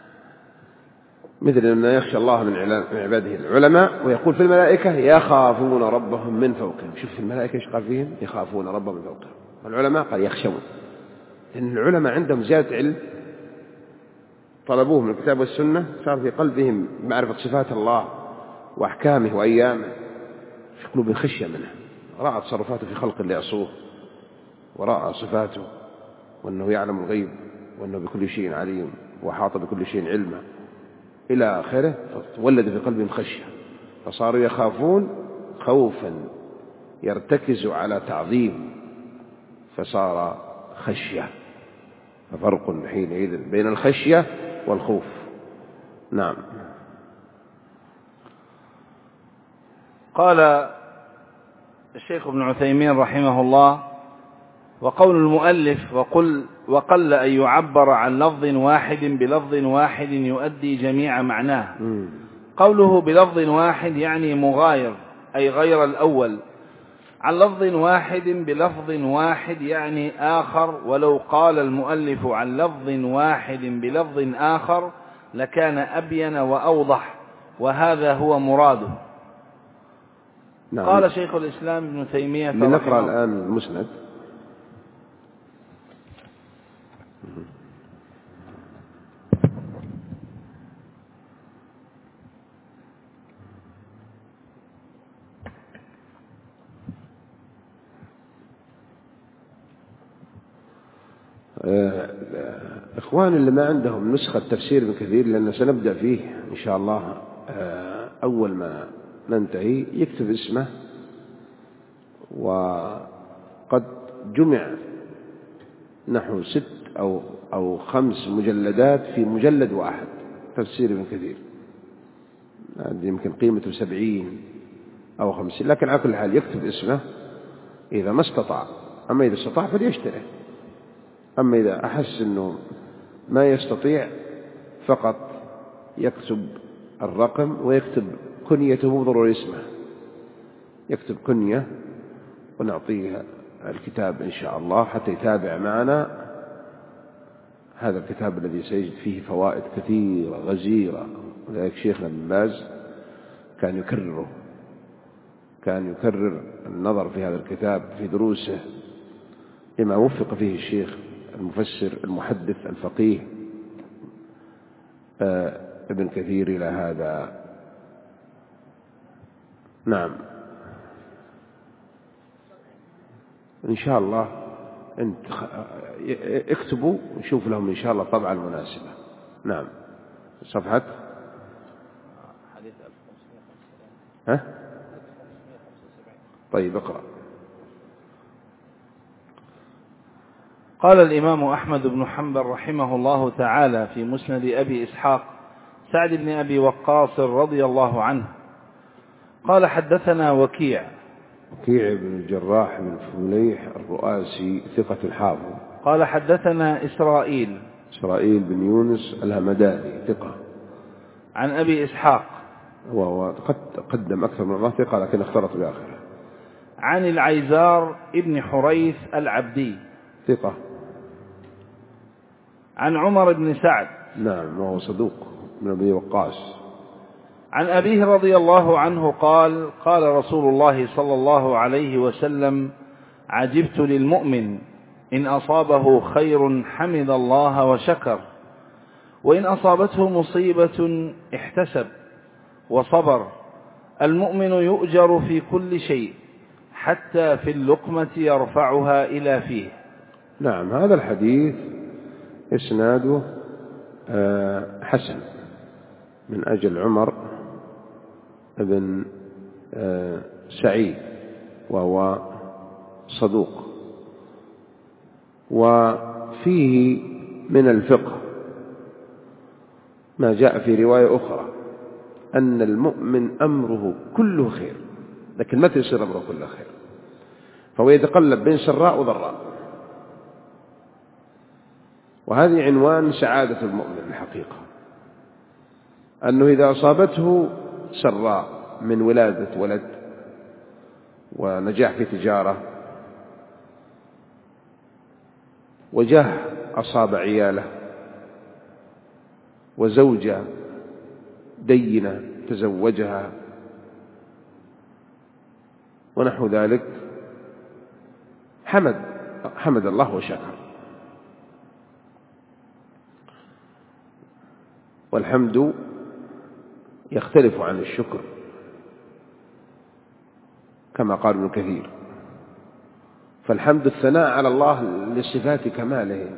مثل أن يخشى الله من عباده العلماء، ويقول في الملائكة يخافون ربهم من فوقهم. شوف في الملائكة إيش قال فيهم؟ يخافون ربهم من فوقهم. والعلماء قال يخشون، لأن العلماء عندهم زيادة علم طلبوه من الكتاب والسنة، صار في قلبهم معرفة صفات الله وأحكامه وأيامه، في قلوبهم خشية منه، رأى تصرفاته في خلق اللي يعصوه، ورأى صفاته وأنه يعلم الغيب وأنه بكل شيء عليم وحاط بكل شيء علما إلى آخره، فتولد في قلبهم خشية، فصاروا يخافون خوفا يرتكز على تعظيم، فصار خشية. ففرق حينئذ بين الخشية والخوف. نعم. قال الشيخ ابن عثيمين رحمه الله: وقول المؤلف وقل أن يعبر عن لفظ واحد بلفظ واحد يؤدي جميع معناه. قوله بلفظ واحد يعني مغاير، أي غير الأول. عن لفظ واحد بلفظ واحد يعني آخر، ولو قال المؤلف عن لفظ واحد بلفظ آخر لكان أبين وأوضح، وهذا هو مراده. نعم. قال شيخ الإسلام ابن تيمية نقرأ الآن المسند. إخوان اللي ما عندهم نسخة تفسير ابن كثير، لأنه سنبدأ فيه إن شاء الله أول ما ننتهي، يكتب اسمه. وقد جمع نحو 6 أو 5 مجلدات في مجلد واحد تفسير ابن كثير، يمكن قيمته 70 أو 50، لكن على كل حال يكتب اسمه إذا ما استطاع. أما إذا استطاع فليشتري، أما إذا أحس أنه ما يستطيع فقط يكتب الرقم ويكتب كنيته، مو ضروري اسمه، يكتب كنية ونعطيه الكتاب إن شاء الله حتى يتابع معنا هذا الكتاب الذي سيجد فيه فوائد كثيرة غزيرة. ولذلك شيخنا بن باز كان يكرره كان يكرر النظر في هذا الكتاب في دروسه لما وفق فيه الشيخ المفسر المحدث الفقيه ابن كثير إلى هذا. نعم، إن شاء الله أنت اكتبوا ونشوف لهم إن شاء الله طبعا المناسبة. نعم، صفحة حديث 1575. ها؟ طيب اقرأ. قال الإمام أحمد بن حنبل رحمه الله تعالى في مسند أبي إسحاق سعد بن أبي وقاص رضي الله عنه قال حدثنا وكيع بن الجراح بن فليح الرؤاسي ثقة حافظ. قال حدثنا إسرائيل بن يونس الهمداني ثقة. عن أبي إسحاق وهو قد قدم أكثر من مرة ثقة لكن اختلط بآخره. عن العيزار ابن حريث العبدي ثقة. عن عمر بن سعد نعم وهو صدوق من أبي وقاص. عن أبيه رضي الله عنه قال قال رسول الله صلى الله عليه وسلم عجبت للمؤمن إن أصابه خير حمد الله وشكر وإن أصابته مصيبة احتسب وصبر المؤمن يؤجر في كل شيء حتى في اللقمة يرفعها إلى فيه. نعم، هذا الحديث إسناده حسن من أجل عمر بن سعيد وهو صدوق. وفيه من الفقه ما جاء في رواية أخرى أن المؤمن أمره كله خير، لكن متى يصير أمره كله خير؟ فهو يتقلب بين سراء وضراء، وهذه عنوان سعادة المؤمن الحقيقة، أنه إذا أصابته سراء من ولادة ولد ونجاح في تجارة وجاه أصاب عياله وزوجة دينة تزوجها ونحو ذلك حمد الله وشكر. والحمد يختلف عن الشكر كما قال ابن كثير، فالحمد الثناء على الله لصفات كماله،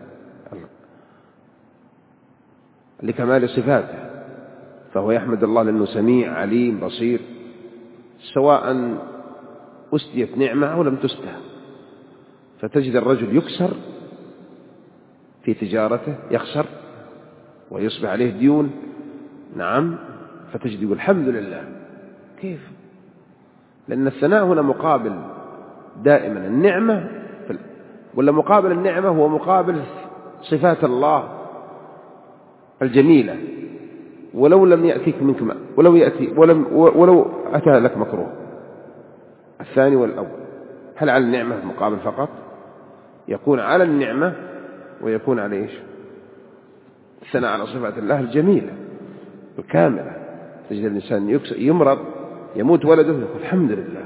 لكمال صفاته، فهو يحمد الله لأنه سميع عليم بصير، سواء أسديت نعمة أو لم تسده. فتجد الرجل يكسر في تجارته، يخسر ويصبح عليه ديون، نعم، فتجد يقول الحمد لله. كيف؟ لأن الثناء هنا مقابل دائما النعمة، ولا مقابل النعمة هو مقابل صفات الله الجميلة، ولو لم يأتيك منك ولو أتى لك مكروه. الثاني والأول، هل على النعمة مقابل فقط؟ يكون على النعمة ويكون على إيش؟ الثناء على صفات الله الجميلة الكاملة. تجد الإنسان يمرض يموت ولده يقول الحمد لله.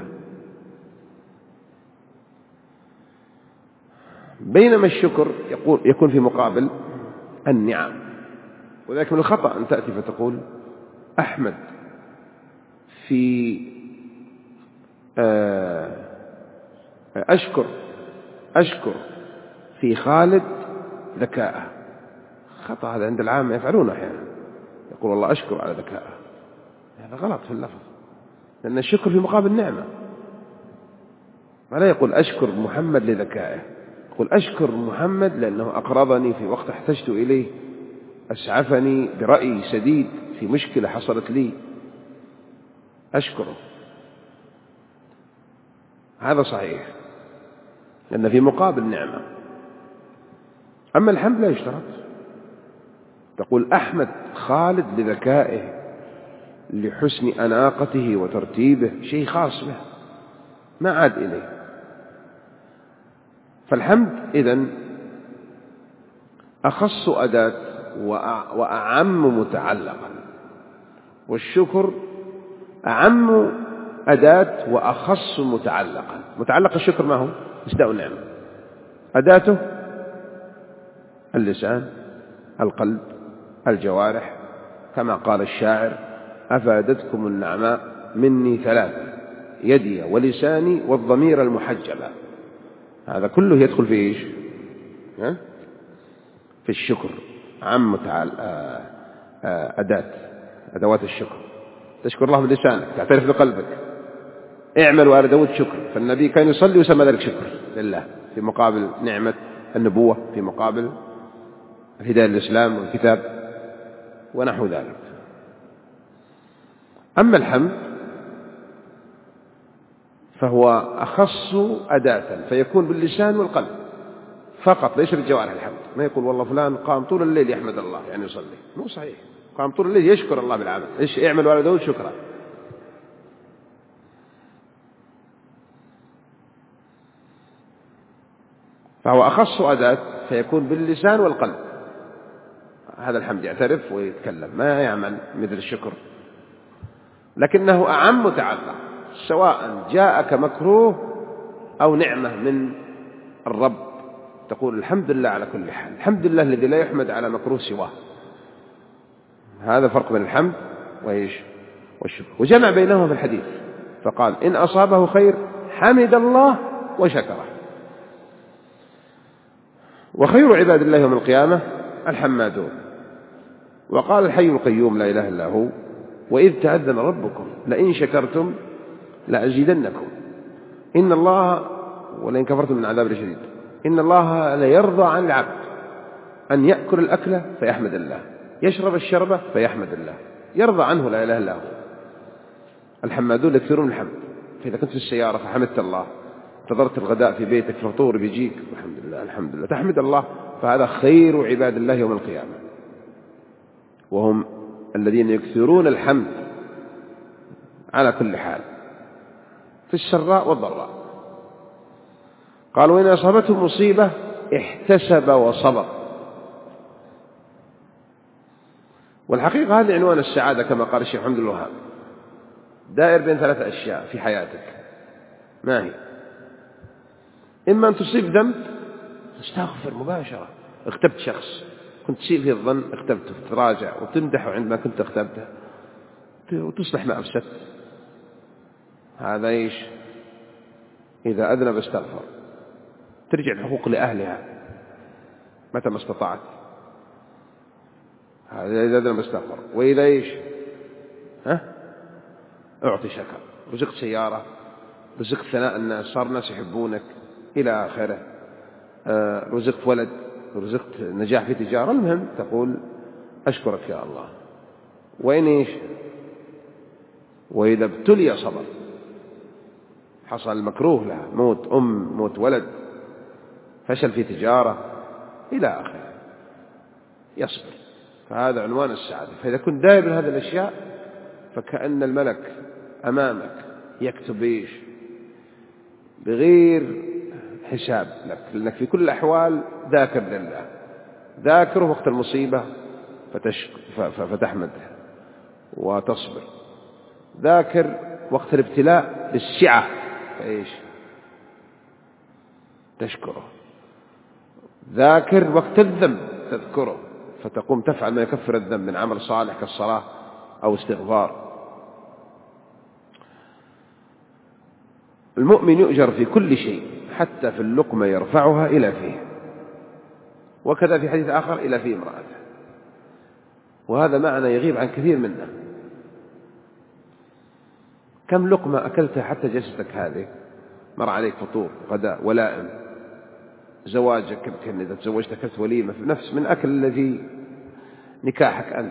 بينما الشكر يكون في مقابل النعم. وذلك من الخطأ أن تأتي فتقول أحمد في أشكر في خالد ذكاءه. خطأ هذا عند العامة يفعلون أحيانا، يقول الله أشكر على ذكاءه. هذا غلط في اللفظ، لأن الشكر في مقابل النعمة. ولا يقول أشكر محمد لذكائه، يقول أشكر محمد لأنه أقرضني في وقت احتجت إليه، أسعفني برأي سديد في مشكلة حصلت لي، أشكره. هذا صحيح لأن في مقابل نعمة. أما الحمد لا يشترط، تقول أحمد خالد لذكائه، لحسن أناقته وترتيبه، شيء خاص به ما عاد إليه. فالحمد إذن أخص أداة وأعم متعلقا، والشكر أعم أداة وأخص متعلقا. متعلق الشكر ما هو؟ إسداء النعمة. أداته اللسان، القلب، الجوارح، كما قال الشاعر: أفادتكم النعماء مني ثلاثة: يدي ولساني والضمير المحجبة. هذا كله يدخل في إيش؟ في الشكر. عم أدوات الشكر. تشكر الله بلسانك، تعترف بقلبك، اعمل وآل داود شكر. فالنبي كان يصلي وسمى ذلك شكر لله في مقابل نعمة النبوة، في مقابل الهداية الإسلام والكتاب ونحو ذلك. أما الحمد فهو أخص أداة، فيكون باللسان والقلب فقط، ليس بالجوارح. الحمد ما يقول والله فلان قام طول الليل يحمد الله يعني يصلي، مو صحيح. قام طول الليل يشكر الله بالعمل. إيش اعمل وآل داود شكرا. فهو أخص أداة، فيكون باللسان والقلب. هذا الحمد يعترف ويتكلم، ما يعمل مثل الشكر. لكنه أعم متعلق، سواء جاءك مكروه أو نعمة من الرب، تقول الحمد لله على كل حال، الحمد لله الذي لا يحمد على مكروه سواه. هذا فرق بين الحمد والشكر. وجمع بينهما في الحديث فقال: إن أصابه خير حمد الله وشكره. وخير عباد الله يوم القيامة الحمادون. وقال الحي القيوم لا إله إلا هو: وإذ تأذن ربكم لئن شكرتم لأزيدنكم إن الله ولئن كفرتم من عذاب شديد. إن الله لا يرضى عن العبد أن يأكل الأكلة فيحمد الله، يشرب الشربة فيحمد الله، يرضى عنه لا إله إلا هو. الحمادون يكثرون الحمد. فإذا كنت في السيارة فحمدت الله، انتظرت الغداء في بيتك، فطور بيجيك، الحمد لله الحمد لله، تحمد الله. فهذا خير عباد الله يوم القيامة، وهم الذين يكثرون الحمد على كل حال في السراء والضراء. قالوا: وإن أصابته مصيبة احتسب وصبر. والحقيقة هذا عنوان السعادة كما قال الشيخ محمد بن الوهاب، دائر بين ثلاثة أشياء في حياتك. ما هي؟ إما أن تصيب ذنب تستغفر مباشرة، اغتبت شخص كنت تسيء فيه الظن، اغتبته، تراجع وتمدحه عندما كنت اغتبته وتصلح ما أفسدت. هذا إيش؟ إذا أذنب استغفر، ترجع الحقوق لأهلها متى ما استطعت. هذا إذا أذنب استغفر. وإذا إيش؟ أعطي شكر، رزقت سيارة، رزقت ثناء الناس، صار الناس يحبونك إلى آخره، رزقت ولد، رزقت نجاح في تجارة، المهم تقول أشكرك يا الله. وإن إيش؟ وإذا ابتلي صبر، حصل مكروه له، موت أم، موت ولد، فشل في تجارة إلى آخره، يصبر. فهذا عنوان السعادة. فإذا كنت دائما هذه الأشياء فكأن الملك أمامك يكتب إيش؟ بغير حساب لك، لأنك في كل الأحوال ذاكر لله، ذاكره وقت المصيبة فتحمده وتصبر، ذاكر وقت الابتلاء بالسعة فإيش؟ تشكره، ذاكر وقت الذنب تذكره فتقوم تفعل ما يكفر الذنب من عمل صالح كالصلاة أو استغفار. المؤمن يؤجر في كل شيء حتى في اللقمة يرفعها إلى فيه، وكذا في حديث آخر إلى فيه امرأته. وهذا معنى يغيب عن كثير منا. كم لقمة أكلتها حتى جلستك هذه؟ مر عليك فطور، غداء، ولائم، زواجك، يمكن إذا تزوجت أكلت وليمة في نفس من أكل الذي نكاحك أنت،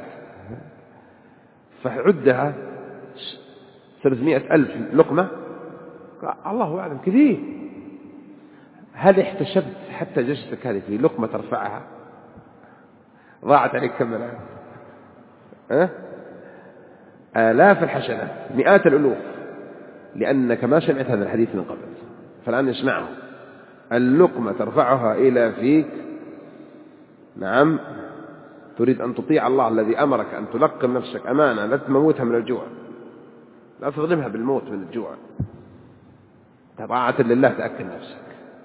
فعدها 300,000 لقمة، الله أعلم كثير. هل احتسبت حتى جلستك هذه في لقمة ترفعها؟ ضاعت عليك كم الآن؟ آلاف الحسنات، مئات الألوف، لأنك ما سمعت هذا الحديث من قبل، فالآن اسمعه. اللقمة ترفعها إلى فيك، نعم، تريد أن تطيع الله الذي أمرك أن تلقم نفسك أمانة لا تموتها من الجوع، لا تظلمها بالموت من الجوع. طاعة لله تأكل نفسك.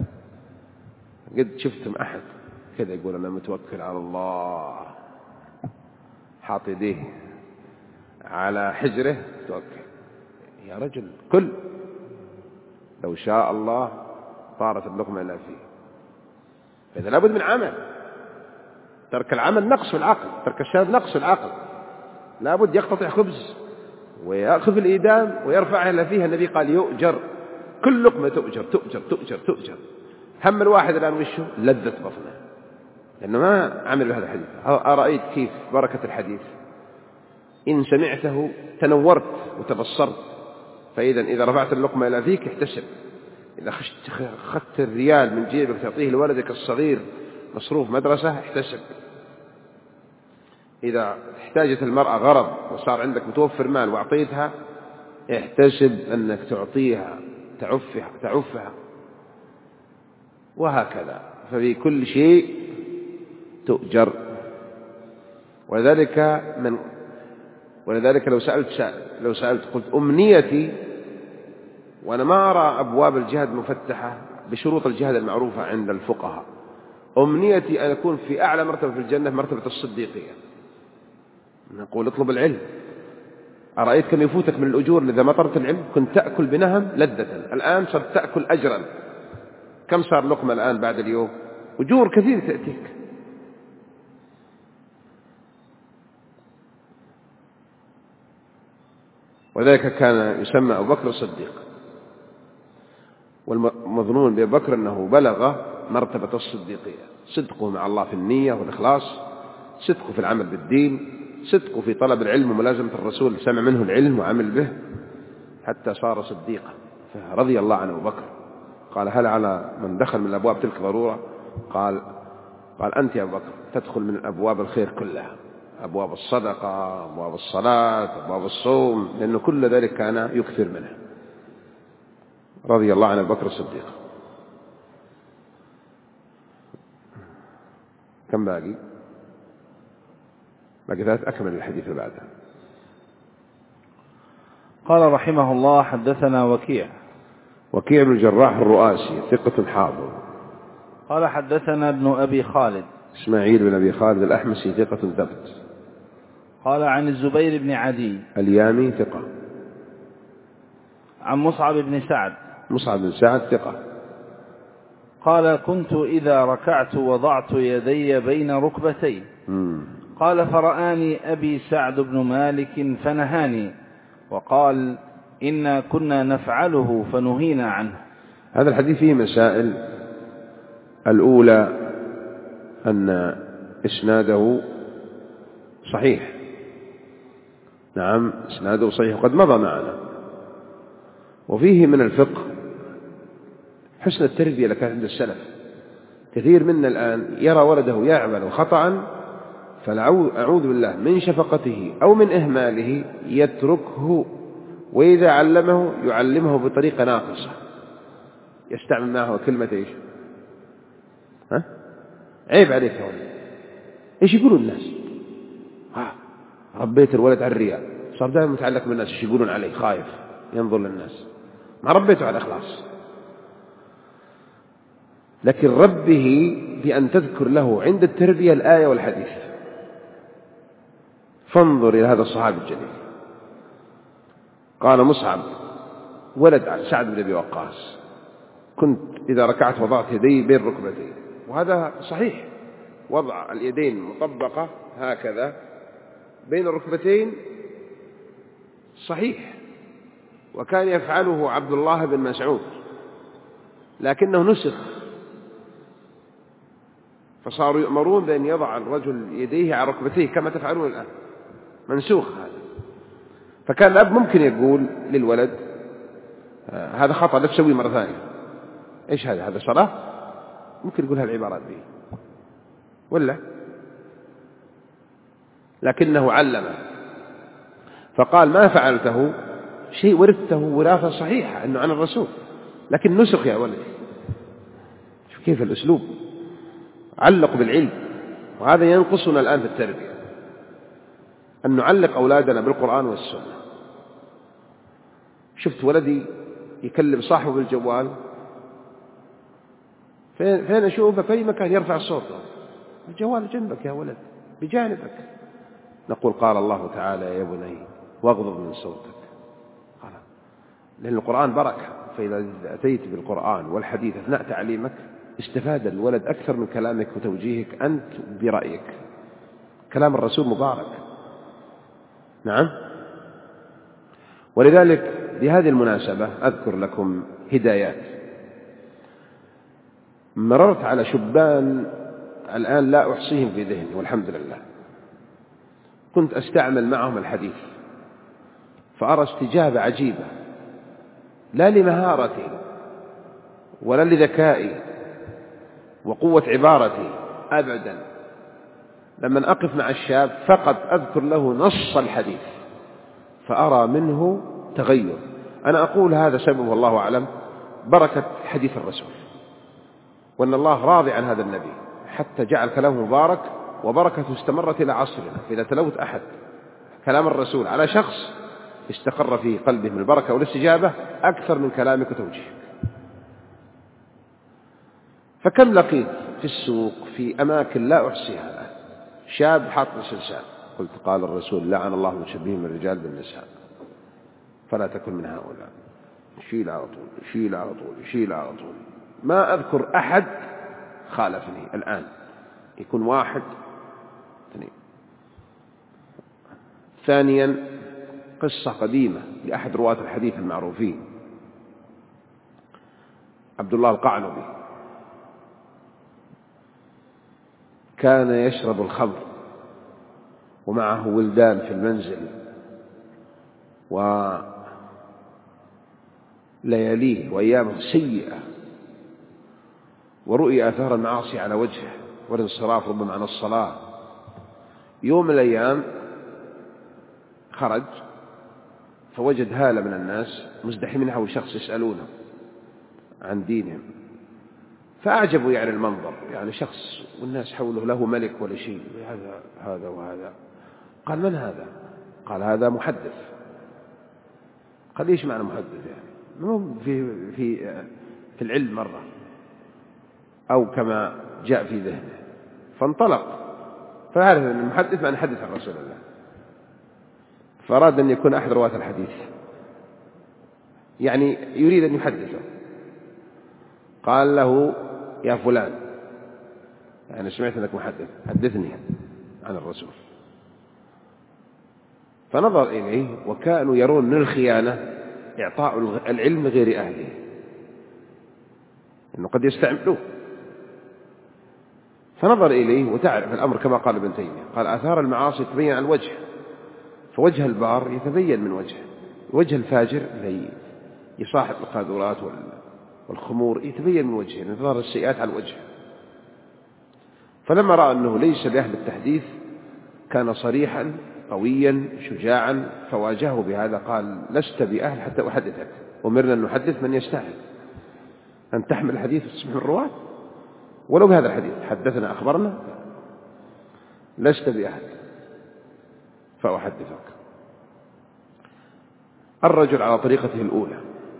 قد شفتم أحد كذا يقول أنا متوكل على الله، حاط يديه على حجره توكل؟ يا رجل كل، لو شاء الله طارت اللقمة إلى فيه. فإذا لابد من عمل. ترك العمل نقص في العقل، ترك الشهادة نقص في العقل. لابد يقتطع خبز ويأخذ الإيدام ويرفعها إلى فيها. النبي قال يؤجر، كل لقمة تؤجر تؤجر تؤجر تؤجر. هم الواحد الآن وشه لذة بطنه لأنه ما عمل بهذا الحديث. أرأيت كيف بركة الحديث؟ إن سمعته تنورت وتبصرت. فإذا إذا رفعت اللقمة إلى فيك احتسب. إذا أخذت الريال من جيبك تعطيه لولدك الصغير مصروف مدرسة احتسب. إذا احتاجت المرأة غرض وصار عندك متوفر مال وأعطيتها احتسب أنك تعطيها تعفها وهكذا. ففي كل شيء تؤجر. ولذلك لو سألت قلت أمنيتي، وأنا ما أرى أبواب الجهاد مفتحة بشروط الجهاد المعروفة عند الفقهاء، أمنيتي أن أكون في أعلى مرتبة في الجنة، مرتبة الصديقية. نقول اطلب العلم. أرأيت كم يفوتك من الأجور إذا ما طلبت العلم؟ كنت تأكل بنهم لذة، الآن صرت تأكل أجرا. كم صار لقمة الآن بعد اليوم؟ أجور كثير تأتيك. وذلك كان يسمى أبو بكر الصديق. والمظنون بأبي بكر أنه بلغ مرتبة الصديقية. صدقه مع الله في النية والإخلاص، صدقه في العمل بالدين، صدقه في طلب العلم وملازمة الرسول، سمع منه العلم وعمل به حتى صار صديقا. فرضي الله عنه أبو بكر. قال هل على من دخل من الأبواب تلك ضرورة؟ قال أنت يا أبو بكر تدخل من أبواب الخير كلها، أبواب الصدقة، أبواب الصلاة، أبواب الصوم، لأن كل ذلك كان يكثر منه. رضي الله عن أبي بكر الصديق. كم باقي 3. أكمل الحديث اللي بعده. قال رحمه الله حدثنا وكيع بن الجراح الرؤاسي ثقة حافظ. قال حدثنا ابن أبي خالد إسماعيل بن أبي خالد الأحمسي ثقة ثبت. قال عن الزبير بن عدي اليامي ثقة. عن مصعب بن سعد ثقة. قال كنت إذا ركعت وضعت يدي بين ركبتي. قال فرآني أبي سعد بن مالك فنهاني وقال إنا كنا نفعله فنهينا عنه. هذا الحديث فيه مسائل. الأولى أن إسناده صحيح. نعم إسناده صحيح وقد مضى معنا. وفيه من الفقه حسن التربية اللي كانت عند السلف. كثير منا الآن يرى ولده يعمل خطأ فأعوذ بالله من شفقته أو من إهماله يتركه، وإذا علمه يعلمه بطريقة ناقصة، يستعمل معه كلمة إيش؟ عيب عليك يا ولد. إيش يقولون الناس؟ ربيت الولد على الرياء، صار دائما متعلق بالناس، إيش يقولون عليه؟ خايف ينظر للناس، ما ربيته على الإخلاص. لكن ربه بأن تذكر له عند التربية الآية والحديث. فانظر إلى هذا الصحابي الجليل. قال مصعب ولد سعد بن أبي وقاص كنت إذا ركعت وضعت يدي بين ركبتي. وهذا صحيح، وضع اليدين مطبقة هكذا بين الركبتين صحيح، وكان يفعله عبد الله بن مسعود، لكنه نسخ، فصاروا يؤمرون بأن يضع الرجل يديه على ركبتيه كما تفعلون الآن، منسوخ هذا. فكان الأب ممكن يقول للولد هذا خطأ لا تسويه مرة ثانية. إيش هذا صلاة؟ ممكن يقول هالعبارات دي ولا؟ لكنه علمه فقال ما فعلته شيء ورثته وراثة صحيحة أنه عن الرسول، لكن نسخ يا ولد. شوف كيف الأسلوب، علق بالعلم. وهذا ينقصنا الآن في التربية، أن نعلق أولادنا بالقرآن والسنة. شفت ولدي يكلم صاحبه بالجوال، فين أشوفه في أي مكان يرفع الصوت، الجوال جنبك يا ولد بجانبك. نقول قال الله تعالى يا بني واغضض من صوتك، قال لأن القرآن بركة، فإذا أتيت بالقرآن والحديث أثناء تعليمك استفاد الولد أكثر من كلامك وتوجيهك أنت برأيك. كلام الرسول مبارك. نعم. ولذلك بهذه المناسبة أذكر لكم هدايات. مررت على شبان الآن لا أحصيهم في ذهني والحمد لله، كنت أستعمل معهم الحديث فأرى استجابة عجيبة، لا لمهارتي ولا لذكائي وقوة عبارتي أبدا. لما أقف مع الشاب فقط أذكر له نص الحديث فأرى منه تغير. أنا أقول هذا سبب والله أعلم بركة حديث الرسول، وأن الله راضي عن هذا النبي حتى جعل كلامه مبارك وبركته استمرت إلى عصرنا. فإذا تلوت أحد كلام الرسول على شخص استقر في قلبه من البركة والاستجابة أكثر من كلامك وتوجيهك. فكم لقيت في السوق في أماكن لا أحصيها الآن شاب حاط سلسال، قلت قال الرسول لعن الله المشبهين من الرجال بالنساء، فلا تكن من هؤلاء. يشيل على طول يشيل على طول يشيل على طول، ما أذكر أحد خالفني الآن. يكون واحد اثنين. ثانيا قصة قديمة لأحد رواة الحديث المعروفين عبد الله القعنبي، كان يشرب الخمر ومعه ولدان في المنزل، ولياليه وأيامه سيئة، ورؤي آثار المعاصي على وجهه والانصراف ربما عن الصلاة. يوم من الأيام خرج فوجد هالة من الناس مزدحمين حول شخص يسألونه عن دينهم، فأعجبوا يعني المنظر، يعني شخص والناس حوله له ملك ولا شيء، هذا وهذا. قال من هذا؟ قال هذا محدث. قال ليش معنى محدث؟ يعني مو في العلم مرة أو كما جاء في ذهنه، فانطلق فعرف أن المحدث معنى حدث عن رسول الله، فأراد أن يكون أحد رواة الحديث، يعني يريد أن يحدثه. قال له يا فلان، يعني سمعت أنك محدث، حدثني عن الرسول. فنظر إليه، وكانوا يرون من الخيانة إعطاء العلم غير أهله، إنه قد يستعملوه. فنظر إليه، وتعرف الأمر كما قال ابن تيمية، قال آثار المعاصي تبين عن الوجه، فوجه البار يتبين من وجهه، وجه الفاجر اللي يصاحب القاذورات والخمور يتبين من وجهه، لأن تظهر السيئات على الوجه. فلما رأى أنه ليس بأهل التحديث كان صريحا قويا شجاعا، فواجهه بهذا، قال لست بأهل حتى أحدثك، أمرنا أن نحدث من يستاهل، أن تحمل الحديث وتصبح الرواة ولو بهذا الحديث، حدثنا أخبرنا، لست بأهل فأحدثك. الرجل على طريقته الأولى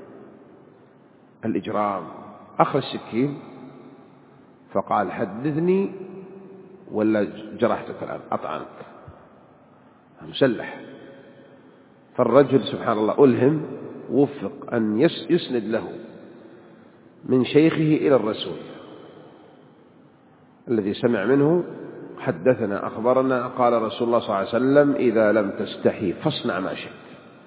الإجرام، أخذ السكين فقال حدثني ولا جرحتك الآن أطعنك، مسلح. فالرجل سبحان الله ألهم وفق أن يسند له من شيخه إلى الرسول الذي سمع منه حدثنا أخبرنا قال رسول الله صلى الله عليه وسلم إذا لم تستحي فاصنع ما شئت.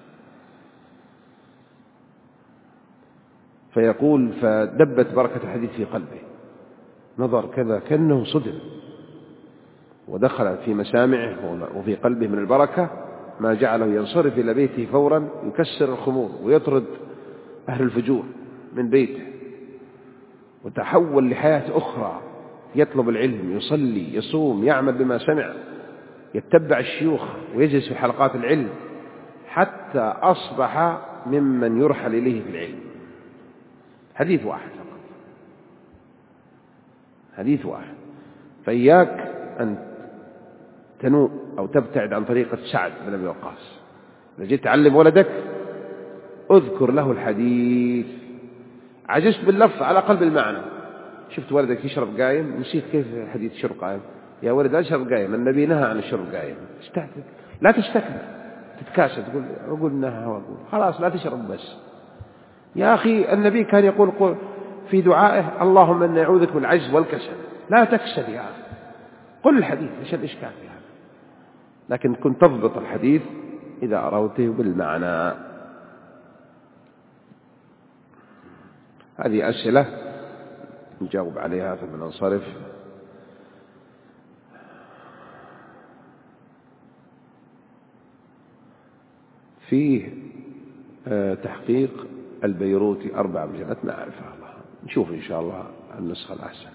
فيقول فدبت بركة الحديث في قلبه، نظر كذا كأنه صدم، ودخل في مسامعه وفي قلبه من البركة ما جعله ينصرف إلى بيته فورا، يكسر الخمور ويطرد أهل الفجور من بيته، وتحول لحياة أخرى، يطلب العلم، يصلي، يصوم، يعمل بما سمع، يتبع الشيوخ ويجلس في حلقات العلم، حتى أصبح ممن يرحل إليه في العلم. حديث واحد فقط، حديث واحد. فإياك أن تنوء أو تبتعد عن طريقة سعد بن أبي وقاص. إذا جيت تعلم ولدك اذكر له الحديث. عجزت باللفظ على قلب المعنى. شفت ولدك يشرب قايم، نسيت كيف حديث شرب قايم. يا ولد لا تشرب قايم، النبي نهى عن الشرب قايم. لا تستكبر تتكاسل تقول أقول نهى وأقول خلاص لا تشرب بس. يا أخي النبي كان يقول في دعائه اللهم إني أعوذ بك من العجز والكسل. لا تكسل يا أخي، قل الحديث، إيش الإشكال في هذا؟ لكن كنت تضبط الحديث إذا أروته بالمعنى. هذه أسئلة نجاوب عليها ثم ننصرف. فيه تحقيق البيروتي 4 مجلدات، ما أعرفها الله، نشوف إن شاء الله النسخة الأحسن.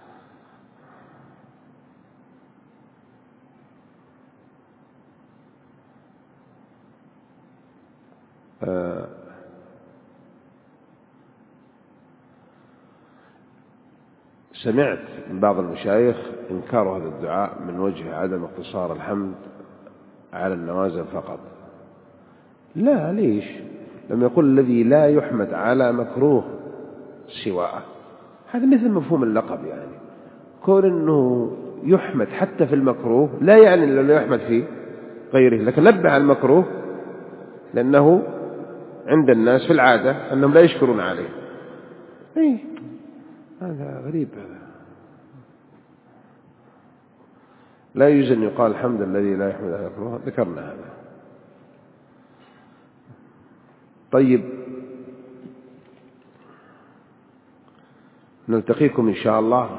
سمعت من بعض المشايخ إنكار هذا الدعاء من وجه عدم اقتصار الحمد على النوازل فقط. لا، ليش؟ لما يقول الذي لا يحمد على مكروه سواءه، هذا مثل مفهوم اللقب. يعني كون أنه يحمد حتى في المكروه لا يعني أنه لا يحمد في غيره، لكن نبه على المكروه لأنه عند الناس في العادة أنهم لا يشكرون عليه. إيه هذا غريب. هذا لا يجوز أن يقال الحمد الذي لا يحمد على مكروه، ذكرنا هذا. طيب، نلتقيكم إن شاء الله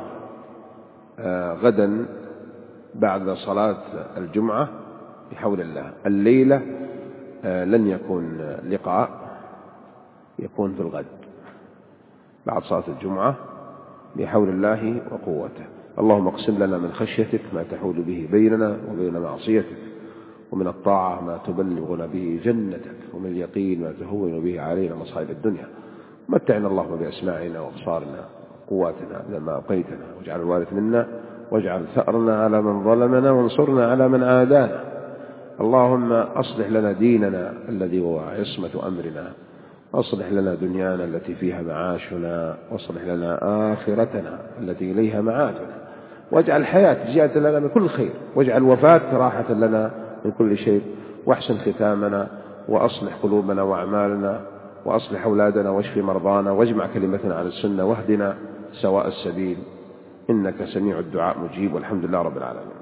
غدا بعد صلاة الجمعة بحول الله. الليلة لن يكون لقاء، يكون في الغد بعد صلاة الجمعة بحول الله وقوته. اللهم اقسم لنا من خشيتك ما تحول به بيننا وبين معصيتك، ومن الطاعة ما تبلغنا به جنتك، ومن اليقين ما تهون به علينا مصائب الدنيا. متعنا اللهم بأسماعنا وأبصارنا وقواتنا لما أبقيتنا، واجعل الوارث منا، واجعل ثأرنا على من ظلمنا، وانصرنا على من عادانا. اللهم أصلح لنا ديننا الذي هو عصمة أمرنا، أصلح لنا دنيانا التي فيها معاشنا، واصلح لنا آخرتنا التي إليها معادنا، واجعل الحياة زيادة لنا من كل خير، واجعل الوفاة راحة لنا من كل شيء، واحسن ختامنا، وأصلح قلوبنا وأعمالنا، وأصلح أولادنا، واشف مرضانا، واجمع كلمتنا على السنة، واهدنا سواء السبيل، إنك سميع الدعاء مجيب، والحمد لله رب العالمين.